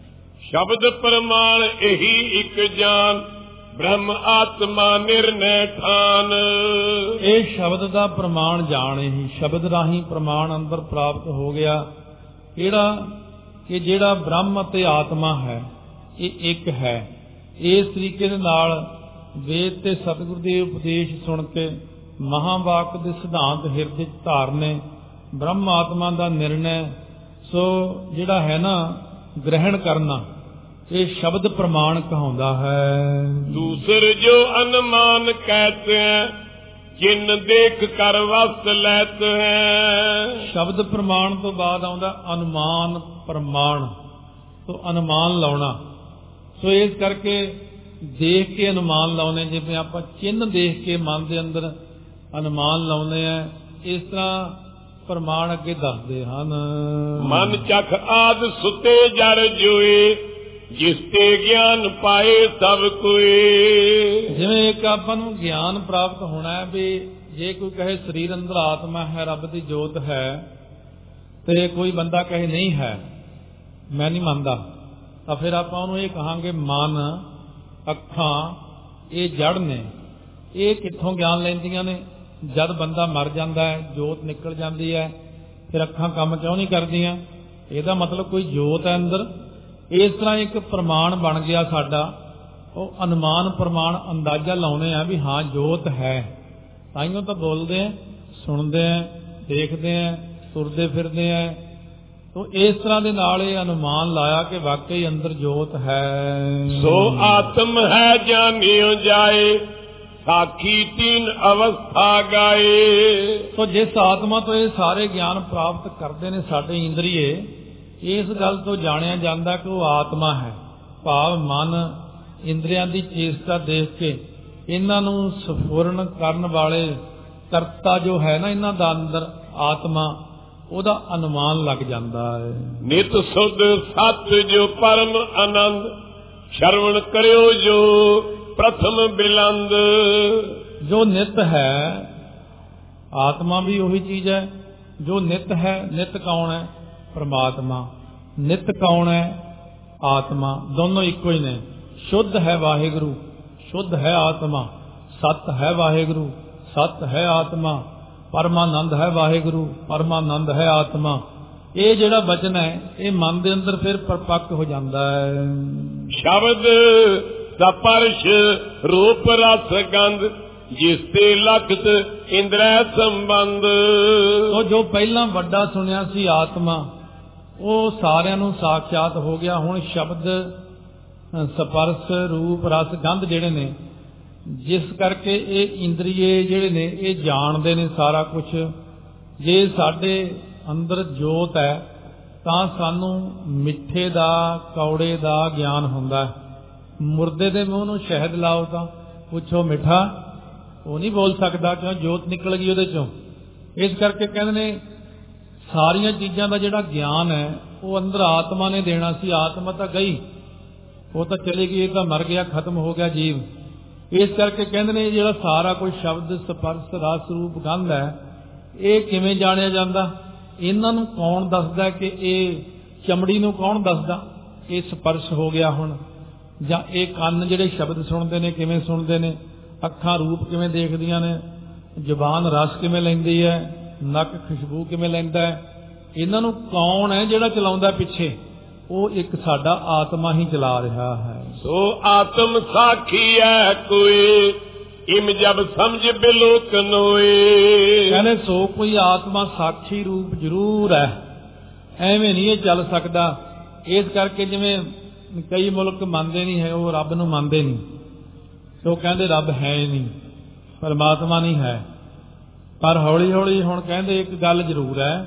B: ਸ਼ਬਦ ਪ੍ਰਮਾਣ ਇਹੀ ਇੱਕ ਜਾਨ, ਬ੍ਰਹਮ ਆਤਮਾ ਨਿਰਨੈ ਠਾਨ।
C: ਇਹ ਸ਼ਬਦ ਦਾ ਪ੍ਰਮਾਣ ਜਾਣ ਹੀ, ਸ਼ਬਦ ਰਾਹੀਂ ਪ੍ਰਮਾਣ ਅੰਦਰ ਪ੍ਰਾਪਤ ਹੋ ਗਿਆ ਕਿਹੜਾ ਕਿ ਜਿਹੜਾ ਬ੍ਰਹਮ ਅਤੇ ਆਤਮਾ ਹੈ ਇਹ ਇੱਕ ਹੈ। ਇਸ ਤਰੀਕੇ ਦੇ ਨਾਲ ਵੇਦ ਤੇ ਸਤਿਗੁਰ ਦੇ ਉਪਦੇਸ਼ ਸੁਣ ਕੇ ਮਹਾਵਾਕ ਦੇ ਸਿਧਾਂਤ ਹਿਰਦੇ 'ਚ ਧਾਰਨੇ, ਬ੍ਰਹਮ ਆਤਮਾ ਦਾ ਨਿਰਣੈ ਸੋ ਜਿਹੜਾ ਹੈ ਨਾ ਗ੍ਰਹਿਣ ਕਰਨਾ, ਇਹ ਸ਼ਬਦ ਪ੍ਰਮਾਣ ਕਹਾਉਂਦਾ ਹੈ।
B: ਦੂਸਰ ਜੋ ਅਨੁਮਾਨ ਕਹਤੇ ਹੈ, ਜਿਨ ਦੇਖ ਕਰ ਵਸ ਲੈਤ ਹੈ।
C: ਸ਼ਬਦ ਪ੍ਰਮਾਣ ਤੋਂ ਬਾਅਦ ਆਉਂਦਾ ਅਨੁਮਾਨ ਪ੍ਰਮਾਣ, ਤੋਂ ਅਨੁਮਾਨ ਲਾਉਣਾ। ਸੋ ਇਸ ਕਰਕੇ ਦੇਖ ਕੇ ਅਨੁਮਾਨ ਲਾਉਣੇ, ਜਿਵੇਂ ਆਪਾਂ ਚਿੰਨ੍ਹ ਦੇਖ ਕੇ ਮਨ ਦੇ ਅੰਦਰ ਅਨੁਮਾਨ ਲਾਉਨੇ ਆ, ਇਸ ਤਰ੍ਹਾਂ ਪ੍ਰਮਾਣ ਅੱਗੇ ਦੱਸਦੇ ਹਨ।
B: ਮਨ ਚਖ ਆਦ ਸੁਤੇ ਜਰ ਜੋਏ, ਜਿਸ ਤੇ ਗਿਆਨ ਪਾਏ ਸਭ ਕੋਏ।
C: ਜਿਵੇਂ ਇੱਕ ਆਪਾਂ ਨੂੰ ਗਿਆਨ ਪ੍ਰਾਪਤ ਹੋਣਾ ਹੈ ਵੀ ਜੇ ਕੋਈ ਕਹੇ ਸਰੀਰ ਅੰਦਰ ਆਤਮਾ ਹੈ, ਰੱਬ ਦੀ ਜੋਤ ਹੈ, ਤੇ ਕੋਈ ਬੰਦਾ ਕਹੇ ਨਹੀਂ ਹੈ, ਮੈਂ ਨਹੀਂ ਮੰਨਦਾ, ਤਾਂ ਫਿਰ ਆਪਾਂ ਉਹਨੂੰ ਇਹ ਕਹਾਂਗੇ ਮਨ, ਅੱਖਾਂ ਇਹ ਜੜ ਨੇ, ਇਹ ਕਿੱਥੋਂ ਗਿਆਨ ਲੈਂਦੀਆਂ ਨੇ? ਜਦ ਬੰਦਾ ਮਰ ਜਾਂਦਾ ਹੈ, ਜੋਤ ਨਿਕਲ ਜਾਂਦੀ ਹੈ, ਫਿਰ ਅੱਖਾਂ ਕੰਮ ਕਿਉਂ ਨਹੀਂ ਕਰਦੀਆਂ? ਇਹਦਾ ਮਤਲਬ ਕੋਈ ਜੋਤ ਹੈ ਅੰਦਰ। ਇਸ ਤਰ੍ਹਾਂ ਇੱਕ ਪ੍ਰਮਾਣ ਬਣ ਗਿਆ ਸਾਡਾ, ਉਹ ਅਨੁਮਾਨ ਪ੍ਰਮਾਣ, ਅੰਦਾਜ਼ਾ ਲਾਉਣੇ ਆ ਵੀ ਹਾਂ ਜੋਤ ਹੈ, ਤਾਈਓ ਤਾਂ ਬੋਲਦੇ ਆ, ਸੁਣਦੇ ਆ, ਦੇਖਦੇ ਆ, ਤੁਰਦੇ ਫਿਰਦੇ ਆ। ਤੋ ਇਸ ਤਰ੍ਹਾਂ ਦੇ ਨਾਲ ਇਹ ਅਨੁਮਾਨ ਲਾਇਆ ਕਿ ਵਾਕਈ ਅੰਦਰ ਜੋਤ ਹੈ।
B: ਸੋ ਆਤਮ ਹੈ ਜਾਣਿਓ ਜਾਏ, ਸਾਖੀ ਤੀਨ ਅਵਸਥਾ ਗਾਏ।
C: ਸੋ ਜਿਸ ਆਤਮਾ ਤੋਂ ਇਹ ਸਾਰੇ ਗਿਆਨ ਪ੍ਰਾਪਤ ਕਰਦੇ ਨੇ ਸਾਡੇ ਇੰਦਰੀਏ, ਇਸ ਗੱਲ ਤੋਂ ਜਾਣਿਆ ਜਾਂਦਾ ਕਿ ਉਹ ਆਤਮਾ ਹੈ। ਭਾਵ ਮਨ ਇੰਦਰੀਆਂ ਦੀ ਚੇਸ਼ਟਾ ਦੇਖ ਕੇ ਇਹਨਾਂ ਨੂੰ ਸਫੁਰਨ ਕਰਨ ਵਾਲੇ ਕਰਤਾ ਜੋ ਹੈ ਨਾ ਇਹਨਾਂ ਦਾ ਅੰਦਰ ਆਤਮਾ, ਉਹਦਾ ਅਨੁਮਾਨ ਲੱਗ ਜਾਂਦਾ ਹੈ।
B: ਨਿਤ ਸੁਧ ਸਤ ਜੋ ਪਰਮ ਆਨੰਦ, ਸ਼ਰਵਣ ਕਰਿਓ ਜੋ ਪ੍ਰਥਮ ਬਿਲੰਦ।
C: ਜੋ ਨਿਤ ਹੈ, ਆਤਮਾ ਵੀ ਉਹੀ ਚੀਜ਼ ਹੈ ਜੋ ਨਿਤ ਹੈ। ਨਿਤ ਕੌਣ ਹੈ? ਪ੍ਰਮਾਤਮਾ। ਨਿਤ ਕੌਣ ਹੈ? ਆਤਮਾ। ਦੋਨੋਂ ਇੱਕੋ ਹੀ ਨੇ। ਸ਼ੁੱਧ ਹੈ ਵਾਹਿਗੁਰੂ, ਸ਼ੁੱਧ ਹੈ ਆਤਮਾ। ਸਤ ਹੈ ਵਾਹਿਗੁਰੂ, ਸਤ ਹੈ ਆਤਮਾ। ਪਰਮਾਨੰਦ ਹੈ ਵਾਹਿਗੁਰੂ, ਪਰਮਾਨੰਦ ਹੈ ਆਤਮਾ। ਇਹ ਜਿਹੜਾ ਬਚਨ ਹੈ ਇਹ ਮਨ ਦੇ ਅੰਦਰ ਫਿਰ ਪਰਪੱਕ ਹੋ ਜਾਂਦਾ ਹੈ।
B: ਸ਼ਬਦ ਸਪਰਸ਼ ਰੂਪ ਰਸ ਗੰਧ, ਜਿਸ ਤੇ ਲਖਤ ਇੰਦਰੈ ਸੰਬੰਧ।
C: ਉਹ ਜੋ ਪਹਿਲਾਂ ਵੱਡਾ ਸੁਣਿਆ ਸੀ ਆਤਮਾ, ਉਹ ਸਾਰਿਆਂ ਨੂੰ ਸਾਖਿਆਤ ਹੋ ਗਿਆ। ਹੁਣ ਸ਼ਬਦ ਸਪਰਸ਼ ਰੂਪ ਰਸ ਗੰਧ ਜਿਹੜੇ ਨੇ, ਜਿਸ ਕਰਕੇ ਇਹ ਇੰਦਰੀਏ ਜਿਹੜੇ ਨੇ ਇਹ ਜਾਣਦੇ ਨੇ ਸਾਰਾ ਕੁਝ। ਜੇ ਸਾਡੇ ਅੰਦਰ ਜੋਤ ਹੈ ਤਾਂ ਸਾਨੂੰ ਮਿੱਠੇ ਦਾ ਕੌੜੇ ਦਾ ਗਿਆਨ ਹੁੰਦਾ ਹੈ। ਮੁਰਦੇ ਦੇ ਮੂੰਹ ਨੂੰ ਸ਼ਹਿਦ ਲਾਓ ਤਾਂ ਪੁੱਛੋ ਮਿੱਠਾ, ਉਹ ਨਹੀਂ ਬੋਲ ਸਕਦਾ ਕਿਉਂ? ਜੋਤ ਨਿਕਲ ਗਈ ਉਹਦੇ ਚੋਂ। ਇਸ ਕਰਕੇ ਕਹਿੰਦੇ ਨੇ ਸਾਰੀਆਂ ਚੀਜ਼ਾਂ ਦਾ ਜਿਹੜਾ ਗਿਆਨ ਹੈ ਉਹ ਅੰਦਰ ਆਤਮਾ ਨੇ ਦੇਣਾ ਸੀ। ਆਤਮਾ ਤਾਂ ਗਈ, ਉਹ ਤਾਂ ਚਲੀ ਗਈ, ਇਹ ਤਾਂ ਮਰ ਗਿਆ, ਖਤਮ ਹੋ ਗਿਆ ਜੀਵ। ਇਸ ਕਰਕੇ ਕਹਿੰਦੇ ਨੇ ਜਿਹੜਾ ਸਾਰਾ ਕੋਈ ਸ਼ਬਦ ਸਪਰਸ਼ ਰਸ ਰੂਪ ਗੰਧ ਹੈ, ਇਹ ਕਿਵੇਂ ਜਾਣਿਆ ਜਾਂਦਾ? ਇਹਨਾਂ ਨੂੰ ਕੌਣ ਦੱਸਦਾ? ਕਿ ਇਹ ਚਮੜੀ ਨੂੰ ਕੌਣ ਦੱਸਦਾ ਇਹ ਸਪਰਸ਼ ਹੋ ਗਿਆ ਹੁਣ? ਜਾਂ ਇਹ ਕੰਨ ਜਿਹੜੇ ਸ਼ਬਦ ਸੁਣਦੇ ਨੇ ਕਿਵੇਂ ਸੁਣਦੇ ਨੇ? ਅੱਖਾਂ ਰੂਪ ਕਿਵੇਂ ਦੇਖਦੀਆਂ ਨੇ? ਜ਼ੁਬਾਨ ਰਸ ਕਿਵੇਂ ਲੈਂਦੀ ਹੈ? ਨੱਕ ਖੁਸ਼ਬੂ ਕਿਵੇਂ ਲੈਂਦਾ ਹੈ? ਇਹਨਾਂ ਨੂੰ ਕੌਣ ਹੈ ਜਿਹੜਾ ਚਲਾਉਂਦਾ ਪਿੱਛੇ? ਉਹ ਇੱਕ ਸਾਡਾ ਆਤਮਾ ਹੀ ਚਲਾ ਰਿਹਾ ਹੈ।
B: ਸੋ ਆਤਮ ਸਾਖੀ ਹੈ ਕੋਈ, ਇਮ ਜਬ ਸਮਝ ਬਿਲੋਕ ਨੋਏ।
C: ਕਹਿੰਦੇ ਸੋ ਕੋਈ ਆਤਮਾ ਸਾਖੀ ਰੂਪ ਜ਼ਰੂਰ ਹੈ, ਐਵੇਂ ਨਹੀਂ ਇਹ ਚੱਲ ਸਕਦਾ। ਇਸ ਕਰਕੇ ਜਿਵੇਂ ਕਈ ਮੁਲਕ ਮੰਨਦੇ ਨਹੀਂ ਹੈ, ਉਹ ਰੱਬ ਨੂੰ ਮੰਨਦੇ ਨਹੀਂ, ਉਹ ਕਹਿੰਦੇ ਰੱਬ ਹੈ ਹੀ ਨਹੀਂ, ਪਰਮਾਤਮਾ ਨਹੀਂ ਹੈ। ਪਰ ਹੌਲੀ ਹੌਲੀ ਹੁਣ ਕਹਿੰਦੇ ਇੱਕ ਗੱਲ ਜ਼ਰੂਰ ਹੈ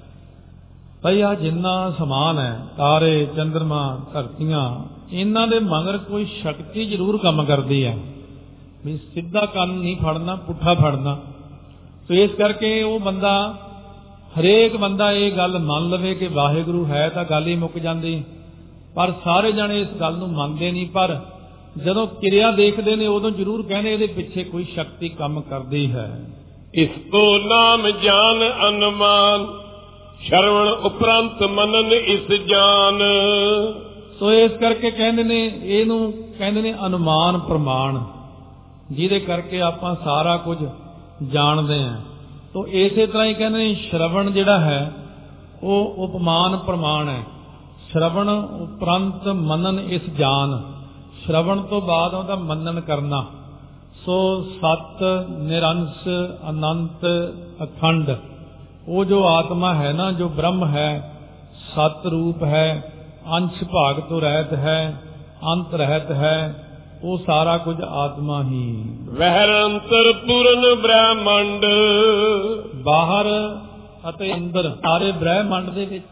C: ਭਈ ਆ ਜਿੰਨਾ ਸਮਾਨ ਹੈ, ਤਾਰੇ ਚੰਦਰਮਾ ਧਰਤੀਆਂ, ਇਹਨਾਂ ਦੇ ਮਗਰ ਕੋਈ ਸ਼ਕਤੀ ਜ਼ਰੂਰ ਕੰਮ ਕਰਦੀ ਹੈ। ਵੀ ਸਿੱਧਾ ਕੰਨ ਨਹੀਂ ਫੜਨਾ, ਪੁੱਠਾ ਫੜਨਾ। ਸੋ ਇਸ ਕਰਕੇ ਉਹ ਬੰਦਾ, ਹਰੇਕ ਬੰਦਾ ਇਹ ਗੱਲ ਮੰਨ ਲਵੇ ਕਿ ਵਾਹਿਗੁਰੂ ਹੈ ਤਾਂ ਗੱਲ ਹੀ ਮੁੱਕ ਜਾਂਦੀ। ਪਰ ਸਾਰੇ ਜਣੇ ਇਸ ਗੱਲ ਨੂੰ ਮੰਨਦੇ ਨਹੀਂ। ਪਰ ਜਦੋਂ ਕਿਰਿਆ ਦੇਖਦੇ ਨੇ ਉਦੋਂ ਜ਼ਰੂਰ ਕਹਿੰਦੇ ਇਹਦੇ ਪਿੱਛੇ ਕੋਈ ਸ਼ਕਤੀ ਕੰਮ ਕਰਦੀ ਹੈ।
B: ਇਸ ਕੋ ਨਾਮ ਜਾਨ ਅਨੁਮਾਨ, ਸ਼ਰਵਣ ਉਪਰੰਤ ਮਨਨ ਇਸ ਜਾਨ।
C: ਸੋ ਇਸ ਕਰਕੇ ਕਹਿੰਦੇ ਨੇ, ਇਹਨੂੰ ਕਹਿੰਦੇ ਨੇ ਅਨੁਮਾਨ ਪ੍ਰਮਾਣ, ਜਿਹਦੇ ਕਰਕੇ ਆਪਾਂ ਸਾਰਾ ਕੁਝ ਜਾਣਦੇ ਹਾਂ। ਤੋ ਇਸੇ ਤਰ੍ਹਾਂ ਹੀ ਕਹਿੰਦੇ ਨੇ ਸ਼ਰਵਣ ਜਿਹੜਾ ਹੈ ਉਹ ਉਪਮਾਨ ਪ੍ਰਮਾਣ ਹੈ। ਸ਼ਰਵਣ ਉਪਰੰਤ ਮੰਨਨ ਇਸ ਜਾਨ, ਸ਼ਰਵਣ ਤੋਂ ਬਾਅਦ ਉਹਦਾ ਮੰਨਨ ਕਰਨਾ। ਸੋ ਸਤ ਨਿਰੰਸ ਅਨੰਤ ਅਖੰਡ, ਉਹ ਜੋ ਆਤਮਾ ਹੈ ਨਾ, ਜੋ ਬ੍ਰਹਮ ਹੈ, ਸਤ ਰੂਪ ਹੈ, ਅੰਸ਼ ਭਾਗ ਤੋਂ ਰਹਿਤ ਹੈ, ਅੰਤ ਰਹਿਤ ਹੈ, ਉਹ ਸਾਰਾ ਕੁਝ ਆਤਮਾ ਹੀ।
B: ਵਹਿਰ ਅੰਤਰ ਪੂਰਨ ਬ੍ਰਹਮੰਡ,
C: ਬਾਹਰ ਅਤੇ ਅੰਦਰ ਸਾਰੇ ਬ੍ਰਹਮੰਡ ਦੇ ਵਿੱਚ